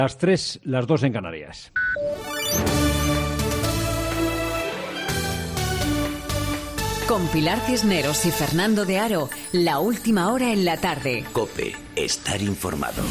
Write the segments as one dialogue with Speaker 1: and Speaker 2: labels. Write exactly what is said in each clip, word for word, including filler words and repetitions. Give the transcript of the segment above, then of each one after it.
Speaker 1: Las tres, las dos en Canarias.
Speaker 2: Con Pilar Cisneros y Fernando de Aro, la última hora en la tarde.
Speaker 3: COPE, estar informado.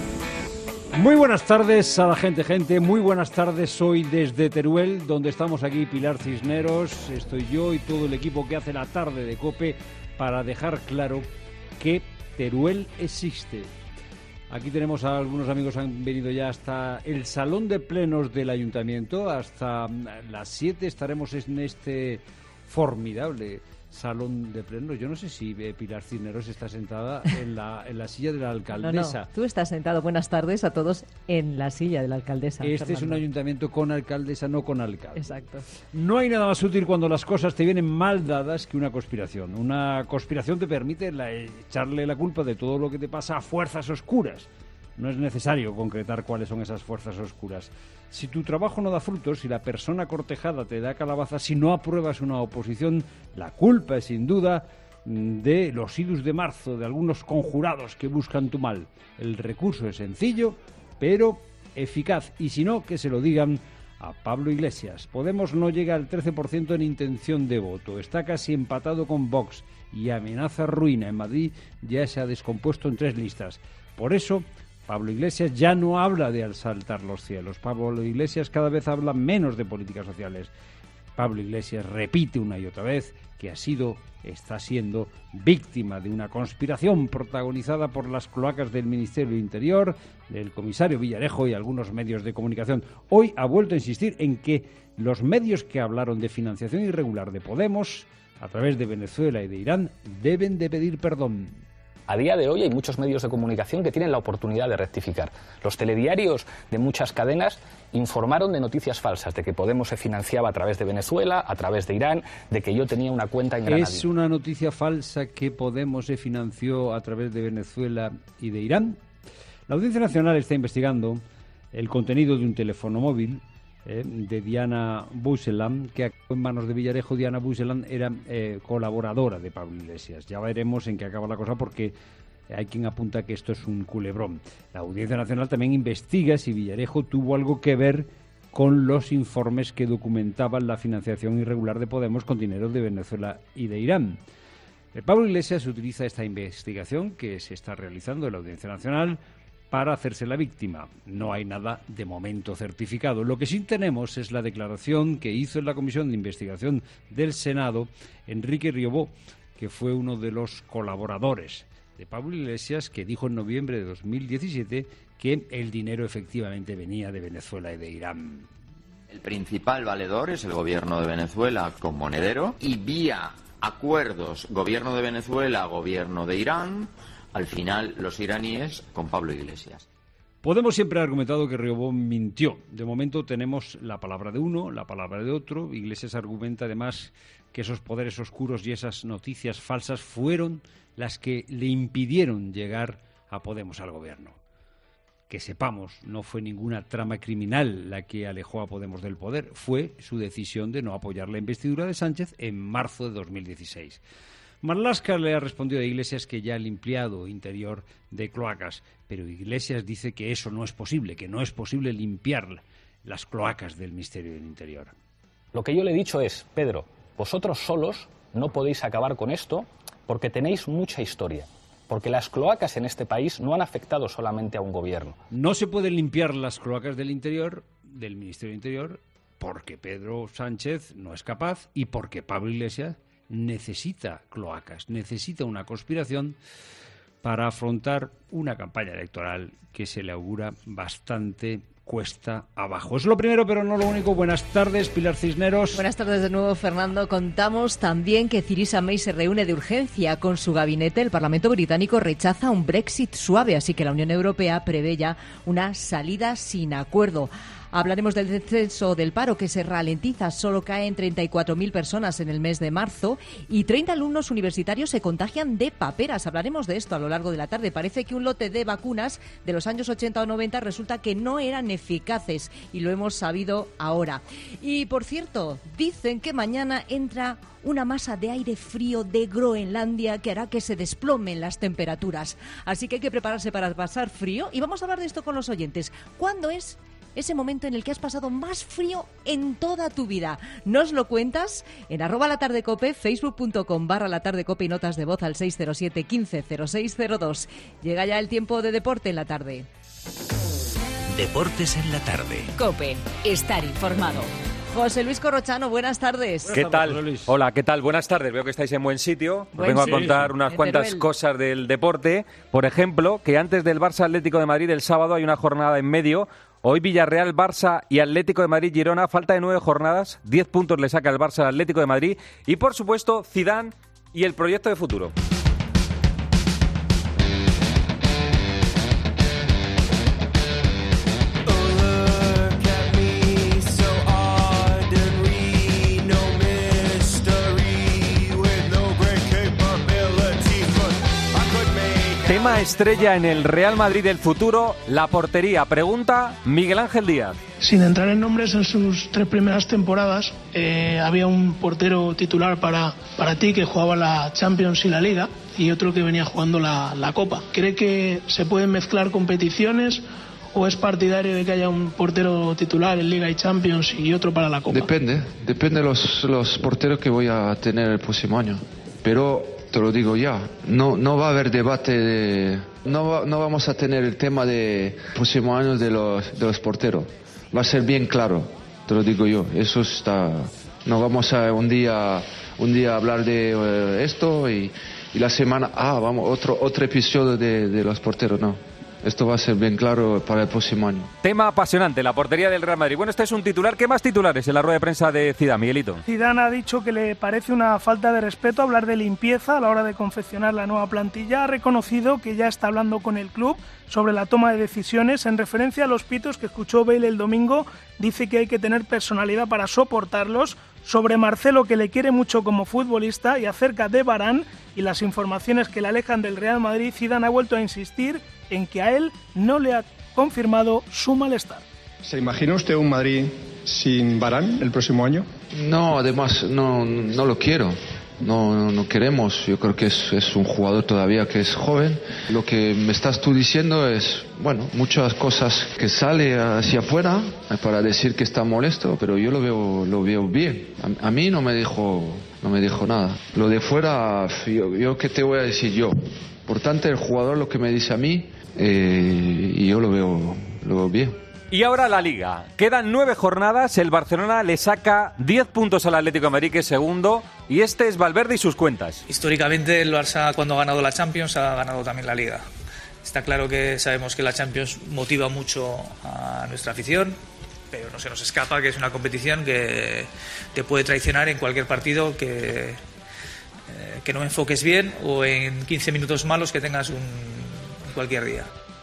Speaker 1: Muy buenas tardes a la gente, gente. Muy buenas tardes. Hoy desde Teruel, donde estamos aquí Pilar Cisneros, estoy yo y todo el equipo que hace la tarde de COPE para dejar claro que Teruel existe. Aquí tenemos a algunos amigos que han venido ya hasta el salón de plenos del ayuntamiento. Hasta las siete estaremos en este formidable salón de plenos. Yo no sé si eh, Pilar Cisneros está sentada en la, en la silla de la alcaldesa.
Speaker 4: No, no, tú estás sentado. Buenas tardes a todos en la silla de la alcaldesa.
Speaker 1: Este
Speaker 4: Fernando.
Speaker 1: Es un ayuntamiento con alcaldesa, no con alcalde.
Speaker 4: Exacto.
Speaker 1: No hay nada más útil cuando las cosas te vienen mal dadas que una conspiración. Una conspiración te permite la, echarle la culpa de todo lo que te pasa a fuerzas oscuras. No es necesario concretar cuáles son esas fuerzas oscuras. Si tu trabajo no da frutos, si la persona cortejada te da calabaza, si no apruebas una oposición, la culpa es sin duda de los idus de marzo, de algunos conjurados que buscan tu mal. El recurso es sencillo, pero eficaz. Y si no, que se lo digan a Pablo Iglesias. Podemos no llega al trece por ciento en intención de voto. Está casi empatado con Vox y amenaza ruina. En Madrid ya se ha descompuesto en tres listas. Por eso Pablo Iglesias ya no habla de asaltar los cielos. Pablo Iglesias cada vez habla menos de políticas sociales. Pablo Iglesias repite una y otra vez que ha sido, está siendo víctima de una conspiración protagonizada por las cloacas del Ministerio del Interior, del comisario Villarejo y algunos medios de comunicación. Hoy ha vuelto a insistir en que los medios que hablaron de financiación irregular de Podemos a través de Venezuela y de Irán deben de pedir perdón.
Speaker 5: A día de hoy hay muchos medios de comunicación que tienen la oportunidad de rectificar. Los telediarios de muchas cadenas informaron de noticias falsas, de que Podemos se financiaba a través de Venezuela, a través de Irán, de que yo tenía una cuenta en Granadina.
Speaker 1: ¿Es una noticia falsa que Podemos se financió a través de Venezuela y de Irán? La Audiencia Nacional está investigando el contenido de un teléfono móvil eh, de Diana Buselam, que acabó en manos de Villarejo. Diana Buselam era eh, colaboradora de Pablo Iglesias. Ya veremos en qué acaba la cosa, porque hay quien apunta que esto es un culebrón. La Audiencia Nacional también investiga si Villarejo tuvo algo que ver con los informes que documentaban la financiación irregular de Podemos con dinero de Venezuela y de Irán. Eh, Pablo Iglesias utiliza esta investigación que se está realizando en la Audiencia Nacional para hacerse la víctima. No hay nada de momento certificado. Lo que sí tenemos es la declaración que hizo en la Comisión de Investigación del Senado Enrique Riobó, que fue uno de los colaboradores de Pablo Iglesias, que dijo en noviembre de dos mil diecisiete que el dinero efectivamente venía de Venezuela y de Irán.
Speaker 6: El principal valedor es el gobierno de Venezuela con monedero y vía acuerdos gobierno de Venezuela, gobierno de Irán, al final los iraníes con Pablo Iglesias.
Speaker 1: Podemos siempre ha argumentado que Riobó mintió. De momento tenemos la palabra de uno, la palabra de otro. Iglesias argumenta además que esos poderes oscuros y esas noticias falsas fueron las que le impidieron llegar a Podemos al gobierno. Que sepamos, no fue ninguna trama criminal la que alejó a Podemos del poder, fue su decisión de no apoyar la investidura de Sánchez en marzo de dos mil dieciséis. Marlaska le ha respondido a Iglesias que ya ha limpiado interior de cloacas, pero Iglesias dice que eso no es posible, que no es posible limpiar las cloacas del Ministerio del Interior.
Speaker 5: Lo que yo le he dicho es, Pedro, vosotros solos no podéis acabar con esto porque tenéis mucha historia, porque las cloacas en este país no han afectado solamente a un gobierno.
Speaker 1: No se pueden limpiar las cloacas del interior, del Ministerio del Interior, porque Pedro Sánchez no es capaz y porque Pablo Iglesias necesita cloacas, necesita una conspiración para afrontar una campaña electoral que se le augura bastante cuesta abajo. Es lo primero, pero no lo único. Buenas tardes, Pilar Cisneros.
Speaker 4: Buenas tardes de nuevo, Fernando. Contamos también que Theresa May se reúne de urgencia con su gabinete. El Parlamento británico rechaza un Brexit suave, así que la Unión Europea prevé ya una salida sin acuerdo. Hablaremos del descenso del paro, que se ralentiza. Solo caen treinta y cuatro mil personas en el mes de marzo y treinta alumnos universitarios se contagian de paperas. Hablaremos de esto a lo largo de la tarde. Parece que un lote de vacunas de los años ochenta o noventa resulta que no eran eficaces y lo hemos sabido ahora. Y por cierto, dicen que mañana entra una masa de aire frío de Groenlandia que hará que se desplomen las temperaturas. Así que hay que prepararse para pasar frío y vamos a hablar de esto con los oyentes. ¿Cuándo es ese momento en el que has pasado más frío en toda tu vida? ¿Nos lo cuentas? En arroba la tarde cope, facebook.com barra la tarde cope y notas de voz al seis cero siete, quince, cero seis cero dos. Llega ya el tiempo de deporte en la tarde.
Speaker 3: Deportes en la tarde.
Speaker 2: Cope, estar informado.
Speaker 4: José Luis Corrochano, buenas tardes.
Speaker 7: ¿Qué tal? Hola, ¿qué tal? Buenas tardes. Veo que estáis en buen sitio. Os vengo a contar unas cuantas cosas del deporte. Por ejemplo, que antes del Barça Atlético de Madrid el sábado hay una jornada en medio. Hoy Villarreal, Barça y Atlético de Madrid, Girona. Falta de nueve jornadas. Diez puntos le saca el Barça al Atlético de Madrid. Y, por supuesto, Zidane y el proyecto de futuro. Tema estrella en el Real Madrid del futuro, la portería. Pregunta Miguel Ángel Díaz.
Speaker 8: Sin entrar en nombres, en sus tres primeras temporadas eh, había un portero titular para, para ti que jugaba la Champions y la Liga y otro que venía jugando la, la Copa. ¿Cree que se pueden mezclar competiciones o es partidario de que haya un portero titular en Liga y Champions y otro para la Copa?
Speaker 9: Depende, depende de los, los porteros que voy a tener el próximo año. Pero te lo digo ya, no, no va a haber debate de... No, va, no vamos a tener el tema de próximos años de los, de los porteros. Va a ser bien claro, te lo digo yo. Eso está... No vamos a un día, un día hablar de uh, esto y, y la semana... Ah, vamos, otro, otro episodio de, de los porteros, no. Esto va a ser bien claro para el próximo año.
Speaker 7: Tema apasionante, la portería del Real Madrid. Bueno, este es un titular. ¿Qué más titulares en la rueda de prensa de Zidane, Miguelito?
Speaker 8: Zidane ha dicho que le parece una falta de respeto hablar de limpieza a la hora de confeccionar la nueva plantilla. Ha reconocido que ya está hablando con el club sobre la toma de decisiones. En referencia a los pitos que escuchó Bale el domingo, dice que hay que tener personalidad para soportarlos. Sobre Marcelo, que le quiere mucho como futbolista, y acerca de Varane y las informaciones que le alejan del Real Madrid, Zidane ha vuelto a insistir en que a él no le ha confirmado su malestar.
Speaker 10: ¿Se imagina usted un Madrid sin Varane el próximo año?
Speaker 9: No, además no, no lo quiero. No, no, no queremos. Yo creo que es, es un jugador todavía que es joven. Lo que me estás tú diciendo es, bueno, muchas cosas que sale hacia afuera para decir que está molesto, pero yo lo veo, lo veo bien. A, a mí no me dijo, no me dijo nada. Lo de fuera, yo, yo qué te voy a decir yo. Por tanto, el jugador lo que me dice a mí, eh, y yo lo veo, lo veo bien.
Speaker 7: Y ahora la Liga. Quedan nueve jornadas, el Barcelona le saca diez puntos al Atlético de Madrid, que es segundo, y este es Valverde y sus cuentas.
Speaker 11: Históricamente el Barça, cuando ha ganado la Champions, ha ganado también la Liga. Está claro que sabemos que la Champions motiva mucho a nuestra afición, pero no se nos escapa que es una competición que te puede traicionar en cualquier partido que, eh, que no enfoques bien o en quince minutos malos que tengas un, cualquier día.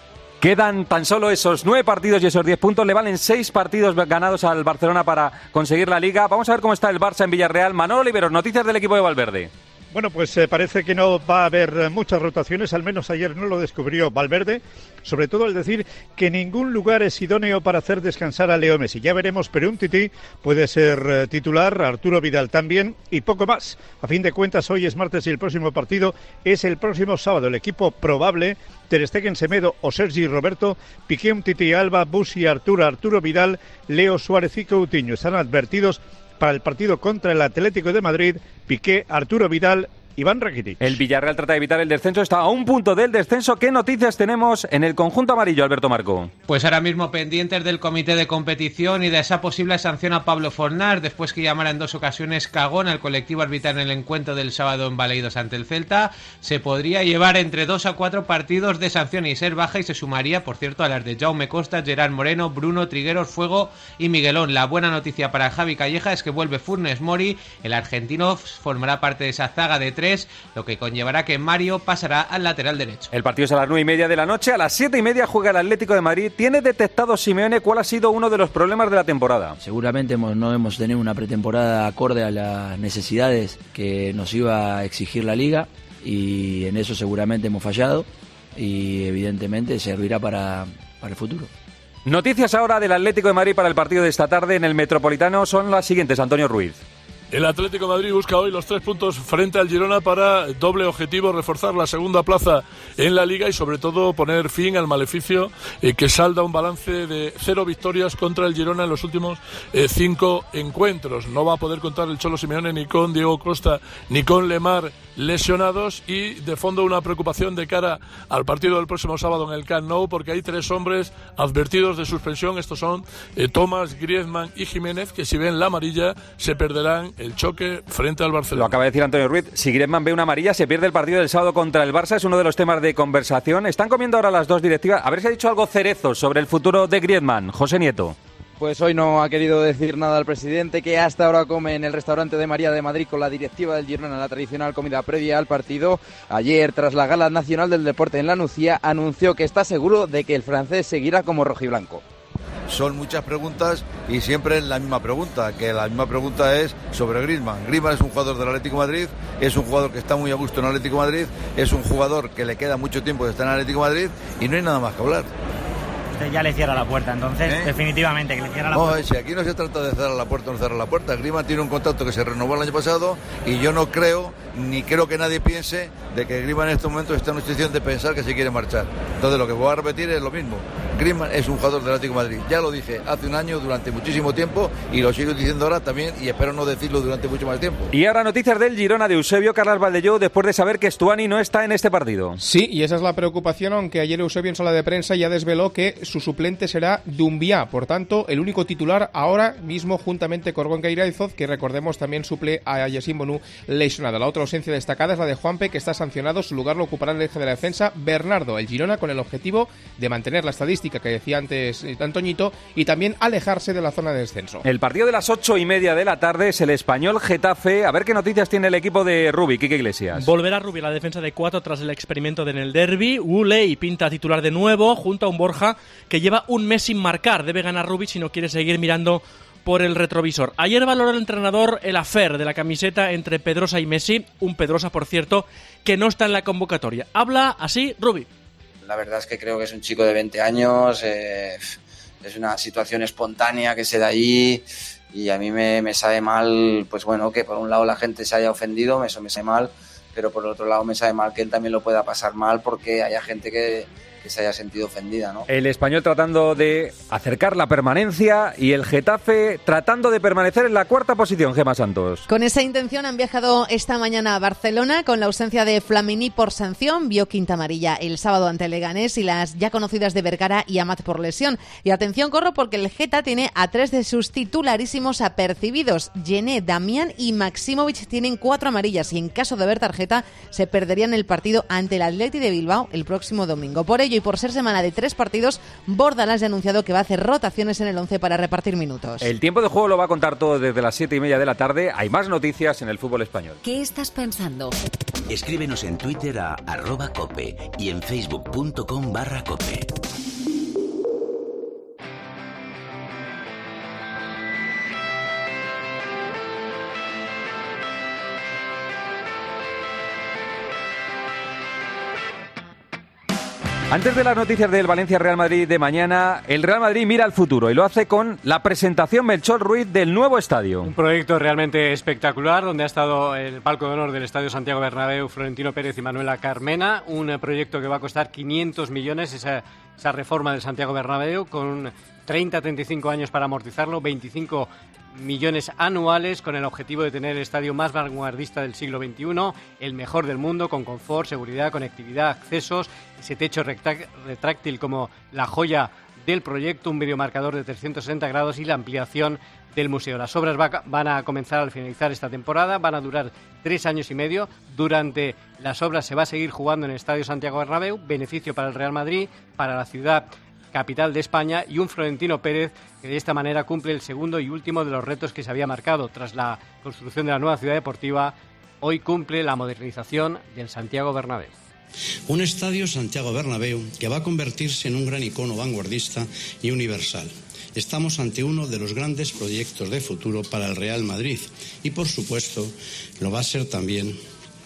Speaker 7: Quedan tan solo esos nueve partidos y esos diez puntos. Le valen seis partidos ganados al Barcelona para conseguir la Liga. Vamos a ver cómo está el Barça en Villarreal. Manolo Oliveros, noticias del equipo de Valverde.
Speaker 12: Bueno, pues eh, parece que no va a haber muchas rotaciones, al menos ayer no lo descubrió Valverde, sobre todo al decir que ningún lugar es idóneo para hacer descansar a Leo Messi. Ya veremos, pero un Tití puede ser eh, titular, Arturo Vidal también y poco más. A fin de cuentas, hoy es martes y el próximo partido es el próximo sábado. El equipo probable, Ter Stegen, Semedo o Sergi Roberto, Piqué, Umtiti, Alba, Busi, Arturo, Arturo Vidal, Leo Suárez y Coutinho. Están advertidos para el partido contra el Atlético de Madrid, Piqué, Arturo Vidal, Iván Rakitic.
Speaker 7: El Villarreal trata de evitar el descenso, está a un punto del descenso. ¿Qué noticias tenemos en el conjunto amarillo, Alberto Marco?
Speaker 13: Pues ahora mismo pendientes del comité de competición y de esa posible sanción a Pablo Fornals, después que llamara en dos ocasiones cagón al colectivo arbitral en el encuentro del sábado en Baleidos ante el Celta. Se podría llevar entre dos a cuatro partidos de sanción y ser baja, y se sumaría, por cierto, a las de Jaume Costa, Gerard Moreno, Bruno, Trigueros, Fuego y Miguelón. La buena noticia para Javi Calleja es que vuelve Funes Mori. El argentino formará parte de esa zaga de tres, lo que conllevará que Mario pasará al lateral derecho.
Speaker 7: El partido es a las nueve y media de la noche. A las siete y media juega el Atlético de Madrid. ¿Tiene detectado Simeone cuál ha sido uno de los problemas de la temporada?
Speaker 14: Seguramente hemos, no hemos tenido una pretemporada acorde a las necesidades que nos iba a exigir la Liga, y en eso seguramente hemos fallado, y evidentemente servirá para, para el futuro.
Speaker 7: Noticias ahora del Atlético de Madrid para el partido de esta tarde en el Metropolitano son las siguientes, Antonio Ruiz.
Speaker 15: El Atlético de Madrid busca hoy los tres puntos frente al Girona para doble objetivo, reforzar la segunda plaza en la Liga y sobre todo poner fin al maleficio eh, que salda un balance de cero victorias contra el Girona en los últimos eh, cinco encuentros. No va a poder contar el Cholo Simeone ni con Diego Costa ni con Lemar lesionados y de fondo una preocupación de cara al partido del próximo sábado en el Camp Nou porque hay tres hombres advertidos de suspensión. Estos son eh, Thomas, Griezmann y Jiménez, que si ven la amarilla se perderán el choque frente al Barcelona.
Speaker 7: Lo acaba de decir Antonio Ruiz. Si Griezmann ve una amarilla, se pierde el partido del sábado contra el Barça. Es uno de los temas de conversación. Están comiendo ahora las dos directivas. A ver si ha dicho algo Cerezo sobre el futuro de Griezmann. José Nieto.
Speaker 16: Pues hoy no ha querido decir nada al presidente, que hasta ahora come en el restaurante de María de Madrid con la directiva del Girona, la tradicional comida previa al partido. Ayer, tras la Gala Nacional del Deporte en La Nucía, anunció que está seguro de que el francés seguirá como rojiblanco.
Speaker 17: Son muchas preguntas y siempre la misma pregunta, que la misma pregunta es sobre Griezmann. Griezmann es un jugador del Atlético de Madrid, es un jugador que está muy a gusto en el Atlético de Madrid, es un jugador que le queda mucho tiempo de estar en el Atlético de Madrid y no hay nada más que hablar.
Speaker 18: Usted ya le cierra la puerta, entonces, ¿Eh? definitivamente, que le cierra la
Speaker 17: no,
Speaker 18: puerta.
Speaker 17: Si aquí no se trata de cerrar la puerta o no cerrar la puerta. Griezmann tiene un contrato que se renovó el año pasado y yo no creo, ni creo que nadie piense, de que Griezmann en estos momentos está en una situación de pensar que se quiere marchar. Entonces lo que voy a repetir es lo mismo. Griezmann es un jugador del Atlético de Madrid. Ya lo dije hace un año, durante muchísimo tiempo, y lo sigo diciendo ahora también, y espero no decirlo durante mucho más tiempo.
Speaker 7: Y ahora noticias del Girona de Eusebio Carles Valdelló, después de saber que Stuani no está en este partido.
Speaker 19: Sí, y esa es la preocupación, aunque ayer Eusebio en sala de prensa ya desveló que su suplente será Dumbiá. Por tanto, el único titular ahora mismo, juntamente con Gonca Iraizoz, que recordemos también suple a Yassine Bonu lesionado. La otra ausencia destacada es la de Juanpe, que está sancionado. Su lugar lo ocupará el eje de la defensa Bernardo. El Girona con el objetivo de mantener la estadística que decía antes Antoñito y también alejarse de la zona de descenso.
Speaker 7: El partido de las ocho y media de la tarde es el Español Getafe. A ver qué noticias tiene el equipo de Rubi, Quique Iglesias.
Speaker 20: Volverá Rubi a la defensa de cuatro tras el experimento de en el derbi. Ule y pinta titular de nuevo junto a un Borja que lleva un mes sin marcar. Debe ganar Rubi si no quiere seguir mirando por el retrovisor. Ayer valoró el entrenador el affair de la camiseta entre Pedrosa y Messi. Un Pedrosa, por cierto, que no está en la convocatoria. Habla así Rubi.
Speaker 21: La verdad es que creo que es un chico de veinte años, eh, es una situación espontánea que se da allí y a mí me, me sabe mal, pues bueno, que por un lado la gente se haya ofendido, eso me sabe mal, pero por otro lado me sabe mal que él también lo pueda pasar mal porque haya gente que, que se haya sentido ofendida, ¿no?
Speaker 7: El Español tratando de acercar la permanencia y el Getafe tratando de permanecer en la cuarta posición, Gemma Santos.
Speaker 4: Con esa intención han viajado esta mañana a Barcelona con la ausencia de Flamini por sanción, vio quinta amarilla el sábado ante Leganés y las ya conocidas de Vergara y Amat por lesión. Y atención, corro, porque el Geta tiene a tres de sus titularísimos apercibidos. Gené, Damián y Maximovic tienen cuatro amarillas y en caso de haber tarjeta se perderían el partido ante el Athletic de Bilbao el próximo domingo. Por ello y por ser semana de tres partidos, Bordalás ha anunciado que va a hacer rotaciones en el once para repartir minutos.
Speaker 7: El tiempo de juego lo va a contar todo desde las siete y media de la tarde. Hay más noticias en el fútbol español.
Speaker 2: ¿Qué estás pensando?
Speaker 3: Escríbenos en Twitter a arroba cope y en facebook punto com barra cope.
Speaker 7: Antes de las noticias del Valencia-Real Madrid de mañana, el Real Madrid mira al futuro y lo hace con la presentación Melchor Ruiz del nuevo estadio.
Speaker 22: Un proyecto realmente espectacular, donde ha estado el palco de honor del Estadio Santiago Bernabéu Florentino Pérez y Manuela Carmena. Un proyecto que va a costar quinientos millones, esa, esa reforma del Santiago Bernabéu, con treinta a treinta y cinco años para amortizarlo, veinticinco millones anuales, con el objetivo de tener el estadio más vanguardista del siglo veintiuno, el mejor del mundo, con confort, seguridad, conectividad, accesos, ese techo retráctil como la joya del proyecto, un videomarcador de trescientos sesenta grados y la ampliación del museo. Las obras va, van a comenzar al finalizar esta temporada, van a durar tres años y medio. Durante las obras se va a seguir jugando en el Estadio Santiago Bernabéu, beneficio para el Real Madrid, para la ciudad capital de España, y un Florentino Pérez que de esta manera cumple el segundo y último de los retos que se había marcado tras la construcción de la nueva ciudad deportiva. Hoy cumple la modernización del Santiago Bernabéu.
Speaker 23: Un estadio Santiago Bernabéu que va a convertirse en un gran icono vanguardista y universal. Estamos ante uno de los grandes proyectos de futuro para el Real Madrid y, por supuesto, lo va a ser también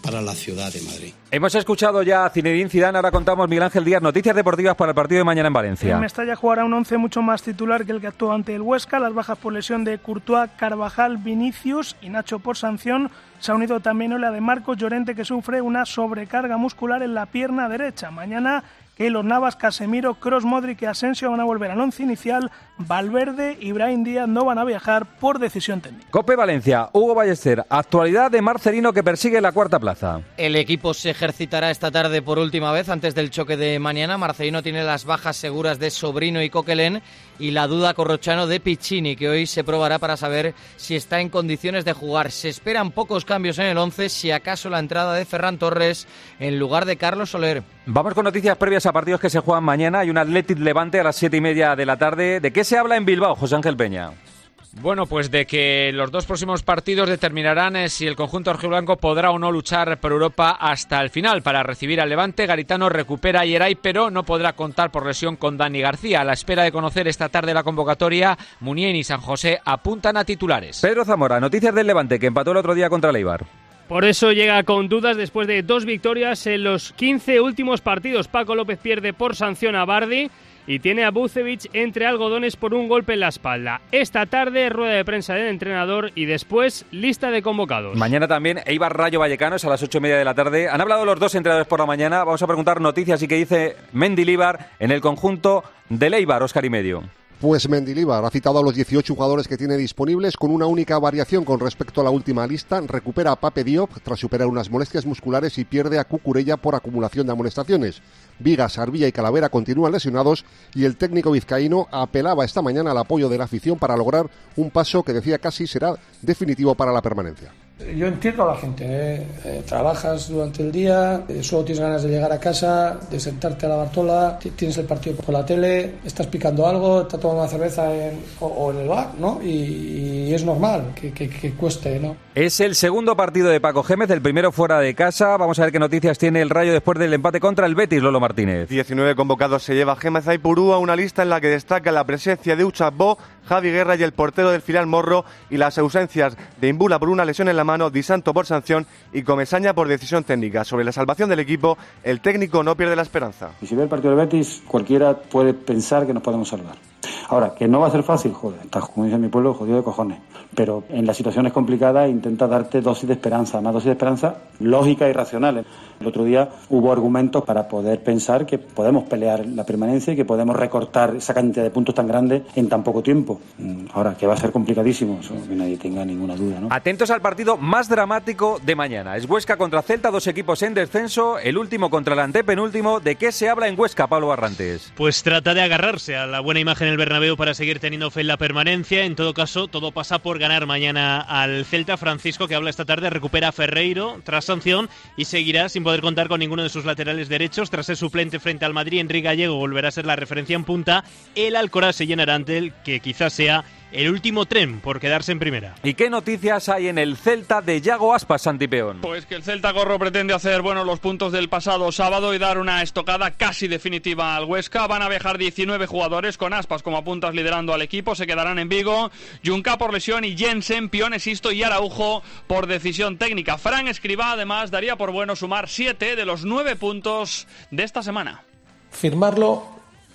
Speaker 23: para la ciudad de Madrid.
Speaker 7: Hemos escuchado ya a Zinedine Zidane, ahora contamos, Miguel Ángel Díaz, noticias deportivas para el partido de mañana en Valencia.
Speaker 8: El Mestalla jugará un once mucho más titular que el que actuó ante el Huesca. Las bajas por lesión de Courtois, Carvajal, Vinicius y Nacho por sanción. Se ha unido también la de Marcos Llorente, que sufre una sobrecarga muscular en la pierna derecha. Mañana Keylor Navas, Casemiro, Kroos, Modric y Asensio van a volver al once inicial. Valverde y Brahim Díaz no van a viajar por decisión técnica.
Speaker 7: Cope Valencia, Hugo Ballester, actualidad de Marcelino que persigue la cuarta plaza.
Speaker 1: El equipo se ejercitará esta tarde por última vez antes del choque de mañana. Marcelino tiene las bajas seguras de Sobrino y Coquelin y la duda Corrochano de Piccini, que hoy se probará para saber si está en condiciones de jugar. Se esperan pocos cambios en el once, si acaso la entrada de Ferran Torres en lugar de Carlos Soler.
Speaker 7: Vamos con noticias previas a partidos que se juegan mañana. Hay un Athletic Levante a las siete y media de la tarde. ¿De qué se habla en Bilbao, José Ángel Peña?
Speaker 5: Bueno, pues de que los dos próximos partidos determinarán eh, si el conjunto rojiblanco podrá o no luchar por Europa hasta el final. Para recibir al Levante, Garitano recupera a Yeray, pero no podrá contar por lesión con Dani García. A la espera de conocer esta tarde la convocatoria, Muniain y San José apuntan a titulares.
Speaker 7: Pedro Zamora, noticias del Levante, que empató el otro día contra el Eibar.
Speaker 6: Por eso llega con dudas después de dos victorias en los quince últimos partidos. Paco López pierde por sanción a Bardi y tiene a Bucevic entre algodones por un golpe en la espalda. Esta tarde, rueda de prensa del entrenador y después lista de convocados.
Speaker 7: Mañana también Eibar Rayo Vallecano, es a las ocho y media de la tarde. Han hablado los dos entrenadores por la mañana. Vamos a preguntar noticias y qué dice Mendilibar en el conjunto del Eibar, Óscar y medio.
Speaker 24: Pues Mendilibar ha citado a los dieciocho jugadores que tiene disponibles con una única variación con respecto a la última lista. Recupera a Pape Diop tras superar unas molestias musculares y pierde a Cucurella por acumulación de amonestaciones. Vigas, Arbilla y Calavera continúan lesionados y el técnico vizcaíno apelaba esta mañana al apoyo de la afición para lograr un paso que decía casi será definitivo para la permanencia.
Speaker 25: Yo entiendo a la gente, ¿eh? Eh, trabajas durante el día, eh, solo tienes ganas de llegar a casa, de sentarte a la Bartola, tienes el partido por la tele, estás picando algo, estás tomando una cerveza en, o, o en el bar, ¿no? Y, y es normal que, que, que cueste, ¿no?
Speaker 7: Es el segundo partido de Paco Gémez, el primero fuera de casa. Vamos a ver qué noticias tiene el Rayo después del empate contra el Betis, Lolo Martínez.
Speaker 26: diecinueve convocados se lleva Gémez Aipurúa, una lista en la que destaca la presencia de Uchabó, Javi Guerra y el portero del filial Morro, y las ausencias de Imbula por una lesión en la mano, Di Santo por sanción y Comesaña por decisión técnica. Sobre la salvación del equipo, el técnico no pierde la esperanza.
Speaker 27: Y si ve el partido del Betis, cualquiera puede pensar que nos podemos salvar. Ahora, que no va a ser fácil, joder, estás, como dice mi pueblo, jodido de cojones. Pero en las situaciones complicadas intenta darte dosis de esperanza, una dosis de esperanza lógica y racional. El otro día hubo argumentos para poder pensar que podemos pelear la permanencia y que podemos recortar esa cantidad de puntos tan grande en tan poco tiempo. Ahora, que va a ser complicadísimo, eso que nadie tenga ninguna duda, ¿no?
Speaker 7: Atentos al partido más dramático de mañana. Es Huesca contra Celta, dos equipos en descenso, el último contra el antepenúltimo. ¿De qué se habla en Huesca, Pablo Barrantes?
Speaker 28: Pues trata de agarrarse a la buena imagen del Bernabéu para seguir teniendo fe en la permanencia. En todo caso, todo pasa por ganar mañana al Celta. Francisco, que habla esta tarde, recupera a Ferreiro tras sanción y seguirá sin poder contar con ninguno de sus laterales derechos. Tras ser suplente frente al Madrid, Enrique Gallego volverá a ser la referencia en punta. El Alcoraz se llenará ante él, que quizás sea el último tren por quedarse en primera.
Speaker 7: ¿Y qué noticias hay en el Celta de Yago Aspas, Santipeón?
Speaker 29: Pues que el Celta Corro pretende hacer bueno los puntos del pasado sábado y dar una estocada casi definitiva al Huesca. Van a viajar diecinueve jugadores, con Aspas como apuntas liderando al equipo. Se quedarán en Vigo Junca por lesión y Jensen, Pione, Sisto y Araujo por decisión técnica. Fran Escribá además daría por bueno sumar siete de los nueve puntos de esta semana.
Speaker 25: Firmarlo,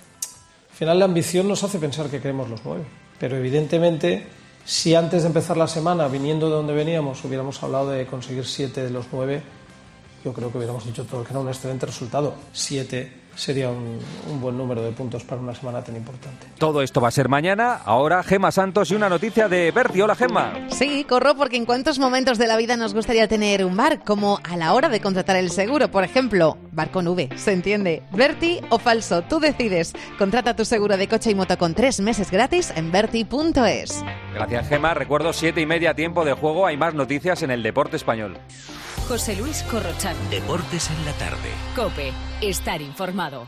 Speaker 25: al final la ambición nos hace pensar que queremos los nueve. Pero evidentemente, si antes de empezar la semana, viniendo de donde veníamos, hubiéramos hablado de conseguir siete de los nueve, yo creo que hubiéramos dicho todo que era un excelente resultado. Siete sería un, un buen número de puntos para una semana tan importante.
Speaker 7: Todo esto va a ser mañana. Ahora Gemma Santos y una noticia de Berti. Hola, Gemma.
Speaker 30: Sí, corro porque en cuántos momentos de la vida nos gustaría tener un bar, como a la hora de contratar el seguro. Por ejemplo, bar con V, ¿se entiende? Berti o falso, tú decides. Contrata tu seguro de coche y moto con tres meses gratis en berti punto es.
Speaker 7: Gracias, Gemma. Recuerdo siete y media, tiempo de juego. Hay más noticias en el deporte español.
Speaker 2: José Luis Corrochano.
Speaker 3: Deportes en la tarde.
Speaker 2: COPE. Estar informado.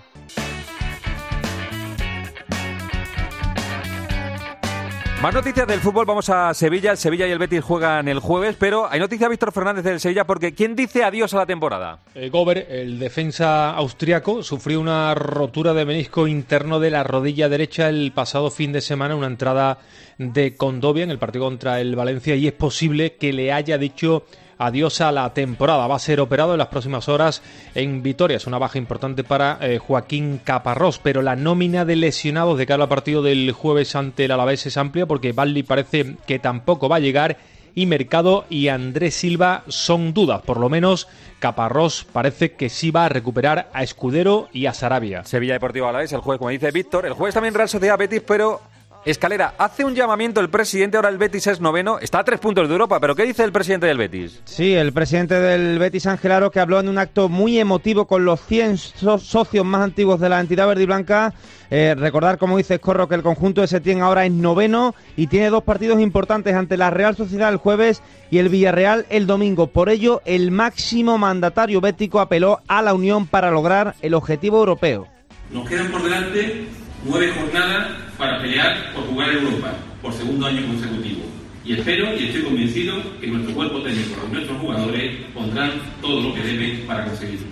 Speaker 7: Más noticias del fútbol, vamos a Sevilla. El Sevilla y el Betis juegan el jueves, pero hay noticia de Víctor Fernández del Sevilla, porque ¿quién dice adiós a la temporada?
Speaker 31: Eh, Gober, el defensa austriaco, sufrió una rotura de menisco interno de la rodilla derecha el pasado fin de semana, una entrada de Condovia en el partido contra el Valencia, y es posible que le haya dicho adiós a la temporada. Va a ser operado en las próximas horas en Vitoria. Es una baja importante para eh, Joaquín Caparrós, pero la nómina de lesionados de cara al partido del jueves ante el Alavés es amplia porque Baldi parece que tampoco va a llegar y Mercado y Andrés Silva son dudas. Por lo menos Caparrós parece que sí va a recuperar a Escudero y a Sarabia.
Speaker 7: Sevilla Deportivo Alavés el jueves, como dice Víctor. El jueves también Real Sociedad Betis, pero Escalera, hace un llamamiento el presidente, ahora el Betis es noveno, está a tres puntos de Europa, pero ¿qué dice el presidente del Betis?
Speaker 9: Sí, el presidente del Betis, Ángel Aro, que habló en un acto muy emotivo con los cien so- socios más antiguos de la entidad verde y blanca. Eh, recordar, como dice Escorro, que el conjunto de Setién ahora es noveno y tiene dos partidos importantes ante la Real Sociedad el jueves y el Villarreal el domingo. Por ello, el máximo mandatario bético apeló a la unión para lograr el objetivo europeo.
Speaker 10: Nos quedan por delante nueve jornadas para pelear por jugar en Europa por segundo año consecutivo. Y espero y estoy convencido que nuestro cuerpo técnico y nuestros jugadores pondrán todo lo que deben para conseguirlo.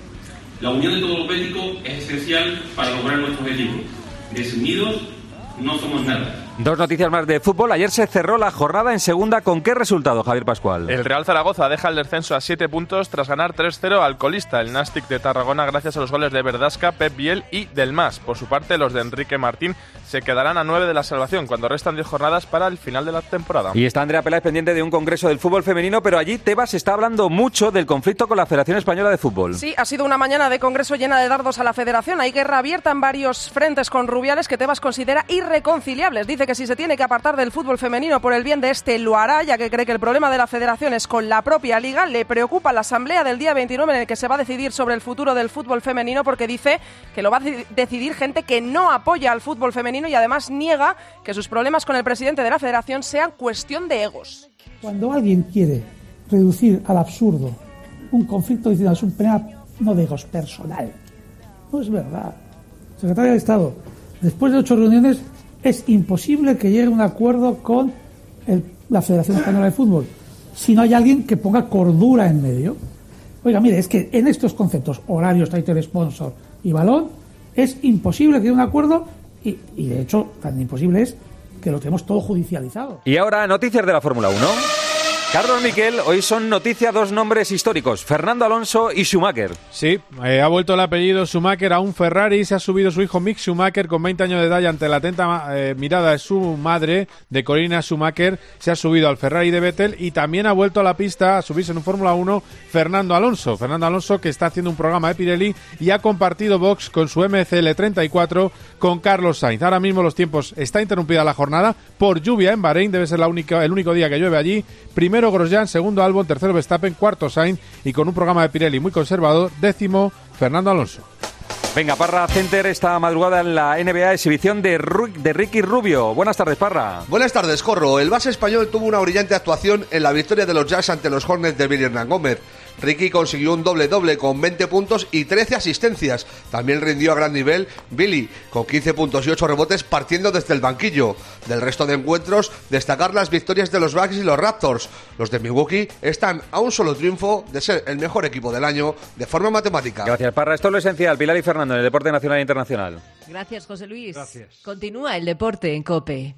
Speaker 10: La unión de todos los béticos es esencial para lograr nuestros objetivos. Desunidos no somos nada.
Speaker 7: Dos noticias más de fútbol. Ayer se cerró la jornada en segunda. ¿Con qué resultado, Javier Pascual?
Speaker 11: El Real Zaragoza deja el descenso a siete puntos tras ganar tres cero al colista, el Nàstic de Tarragona, gracias a los goles de Verdasca, Pep Biel y Del Mas. Por su parte, los de Enrique Martín se quedarán a nueve de la salvación cuando restan diez jornadas para el final de la temporada.
Speaker 7: Y está Andrea Peláez pendiente de un congreso del fútbol femenino, pero allí Tebas está hablando mucho del conflicto con la Federación Española de Fútbol.
Speaker 12: Sí, ha sido una mañana de congreso llena de dardos a la Federación. Hay guerra abierta en varios frentes con Rubiales que Tebas considera irreconciliables. Dice que si se tiene que apartar del fútbol femenino por el bien de este, lo hará, ya que cree que el problema de la Federación es con la propia Liga. Le preocupa la asamblea del día veintinueve en el que se va a decidir sobre el futuro del fútbol femenino, porque dice que lo va a decidir gente que no apoya al fútbol femenino y además niega que sus problemas con el presidente de la Federación sean cuestión de egos.
Speaker 13: Cuando alguien quiere reducir al absurdo un conflicto diciendo es un problema no de egos, personal, no es verdad. Secretario de Estado, después de ocho reuniones es imposible que llegue a un acuerdo con el, la Federación Española de Fútbol si no hay alguien que ponga cordura en medio. Oiga, mire, es que en estos conceptos, horarios, title sponsor y balón, es imposible que llegue a un acuerdo y, y de hecho tan imposible es que lo tenemos todo judicializado.
Speaker 7: Y ahora noticias de la Fórmula uno. Carlos Miquel, hoy son noticia dos nombres históricos, Fernando Alonso y Schumacher.
Speaker 14: Sí, eh, ha vuelto el apellido Schumacher a un Ferrari, se ha subido su hijo Mick Schumacher con veinte años de edad y ante la atenta eh, mirada de su madre, de Corina Schumacher, se ha subido al Ferrari de Vettel y también ha vuelto a la pista a subirse en un Fórmula uno Fernando Alonso. Fernando Alonso que está haciendo un programa de Pirelli y ha compartido box con su M C L treinta y cuatro con Carlos Sainz. Ahora mismo los tiempos, está interrumpida la jornada por lluvia en Bahrein, debe ser la única, el único día que llueve allí. Primero Grosjean, segundo Albon, tercero Verstappen, cuarto Sainz y con un programa de Pirelli muy conservador, décimo Fernando Alonso.
Speaker 7: Venga, Parra Center esta madrugada en la N B A, exhibición de, Ru- de Ricky Rubio. Buenas tardes, Parra.
Speaker 15: Buenas tardes, Corro. El base español tuvo una brillante actuación en la victoria de los Jazz ante los Hornets de Billy Hernán Gómez. Ricky consiguió un doble-doble con veinte puntos y trece asistencias. También rindió a gran nivel Billy, con quince puntos y ocho rebotes partiendo desde el banquillo. Del resto de encuentros, destacar las victorias de los Bucks y los Raptors. Los de Milwaukee están a un solo triunfo de ser el mejor equipo del año de forma matemática.
Speaker 7: Gracias, Parra. Esto es lo esencial. Pilar y Fernando en el deporte nacional e internacional.
Speaker 4: Gracias, José Luis.
Speaker 14: Gracias.
Speaker 4: Continúa el deporte en COPE.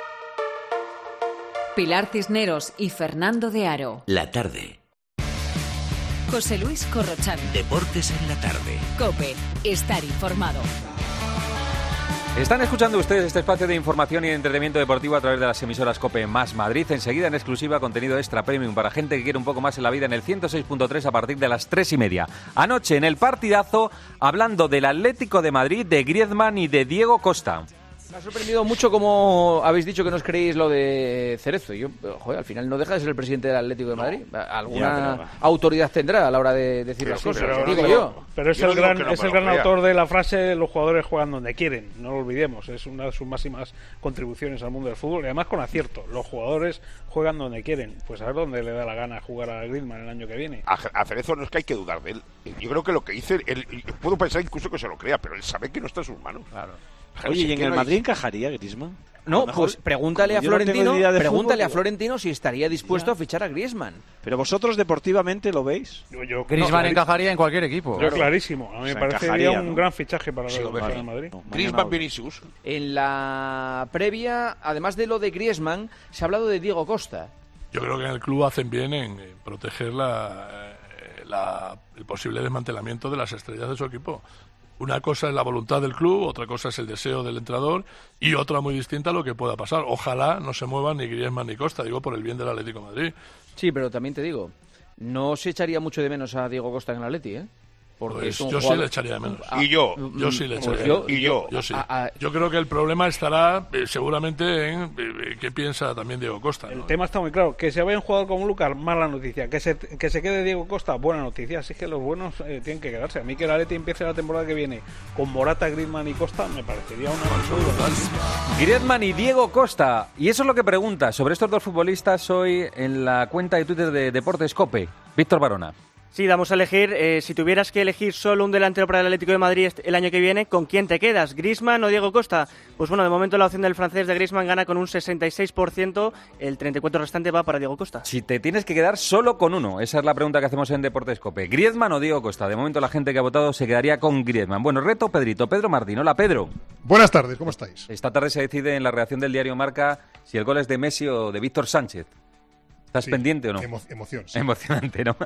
Speaker 2: Pilar Cisneros y Fernando de Aro.
Speaker 3: La tarde.
Speaker 2: José Luis Corrochano.
Speaker 3: Deportes en la tarde.
Speaker 2: COPE. Estar informado.
Speaker 7: Están escuchando ustedes este espacio de información y de entretenimiento deportivo a través de las emisoras COPE más Madrid. Enseguida en exclusiva contenido extra premium para gente que quiere un poco más en la vida en el ciento seis punto tres a partir de las tres y media. Anoche en el partidazo hablando del Atlético de Madrid, de Griezmann y de Diego Costa.
Speaker 16: Me ha sorprendido mucho como habéis dicho que no os creéis lo de Cerezo. Yo, joder, al final no deja de ser el presidente del Atlético de Madrid. Alguna ya, autoridad tendrá a la hora de decir sí, las sí, cosas,
Speaker 17: pero,
Speaker 16: digo
Speaker 17: no,
Speaker 16: yo.
Speaker 17: Pero es
Speaker 16: yo
Speaker 17: el gran,
Speaker 16: no
Speaker 17: es el gran autor de la frase los jugadores juegan donde quieren, no lo olvidemos. Es una de sus máximas contribuciones al mundo del fútbol y además con acierto. Los jugadores juegan donde quieren. Pues a ver dónde le da la gana jugar a Griezmann el año que viene.
Speaker 18: A, a Cerezo no es que hay que dudar de él. Yo creo que lo que dice, él, puedo pensar incluso que se lo crea, pero él sabe que no está en sus manos.
Speaker 16: Claro.
Speaker 18: Oye,
Speaker 16: ¿y en el
Speaker 18: no
Speaker 16: Madrid
Speaker 18: hay...
Speaker 16: encajaría Griezmann? No, pues pregúntale a Florentino,
Speaker 17: no de
Speaker 16: pregúntale
Speaker 17: fútbol,
Speaker 16: a Florentino si estaría dispuesto ya. a fichar a Griezmann.
Speaker 17: Pero vosotros deportivamente lo veis. Yo, yo,
Speaker 16: Griezmann no, encajaría en cualquier equipo.
Speaker 17: Yo claro. clarísimo. A mí me parecería un ¿no? gran fichaje para
Speaker 18: sí,
Speaker 17: el Real Madrid.
Speaker 18: No, Griezmann, Vinicius.
Speaker 16: En la previa, además de lo de Griezmann, se ha hablado de Diego Costa.
Speaker 1: yo creo que en el club hacen bien en, en proteger la, la, el posible desmantelamiento de las estrellas de su equipo. Una cosa es la voluntad del club, otra cosa es el deseo del entrenador y otra muy distinta a lo que pueda pasar. Ojalá no se muevan ni Griezmann ni Costa, digo, por el bien del Atlético de Madrid.
Speaker 16: Sí, pero también te digo, no se echaría mucho de menos a Diego Costa en el Atleti, ¿eh?
Speaker 1: Porque pues yo jugador... sí le echaría de menos.
Speaker 18: Ah, y yo.
Speaker 1: Yo sí le echaría
Speaker 18: pues yo,
Speaker 1: de menos.
Speaker 18: Y yo.
Speaker 1: Yo, sí.
Speaker 16: A, a...
Speaker 1: yo creo que el problema estará eh, seguramente en eh, qué piensa también Diego Costa, ¿no?
Speaker 17: El tema está muy claro. Que se vaya un jugador como Lucas, mala noticia. Que se, que se quede Diego Costa, buena noticia. Así que los buenos eh, tienen que quedarse. A mí que el Atleti empiece la temporada que viene con Morata, Griezmann y Costa me parecería una cosa.
Speaker 7: Griezmann y Diego Costa. Y eso es lo que pregunta sobre estos dos futbolistas hoy en la cuenta de Twitter de Deportes COPE. Víctor Barona.
Speaker 5: Sí, damos a elegir, eh, si tuvieras que elegir solo un delantero para el Atlético de Madrid el año que viene, ¿con quién te quedas? ¿Griezmann o Diego Costa? Pues bueno, de momento la opción del francés de Griezmann gana con un sesenta y seis por ciento, el treinta y cuatro por ciento restante va para Diego Costa.
Speaker 7: Si te tienes que quedar solo con uno, esa es la pregunta que hacemos en Deportes COPE. ¿Griezmann o Diego Costa? De momento la gente que ha votado se quedaría con Griezmann. Bueno, reto Pedrito, Pedro Martín. Hola, Pedro.
Speaker 6: Buenas tardes, ¿cómo estáis?
Speaker 7: Esta tarde se decide en la redacción del diario Marca si el gol es de Messi o de Víctor Sánchez. ¿Estás sí, pendiente o no?
Speaker 6: Emo emoción, sí.
Speaker 7: Emocionante, ¿no?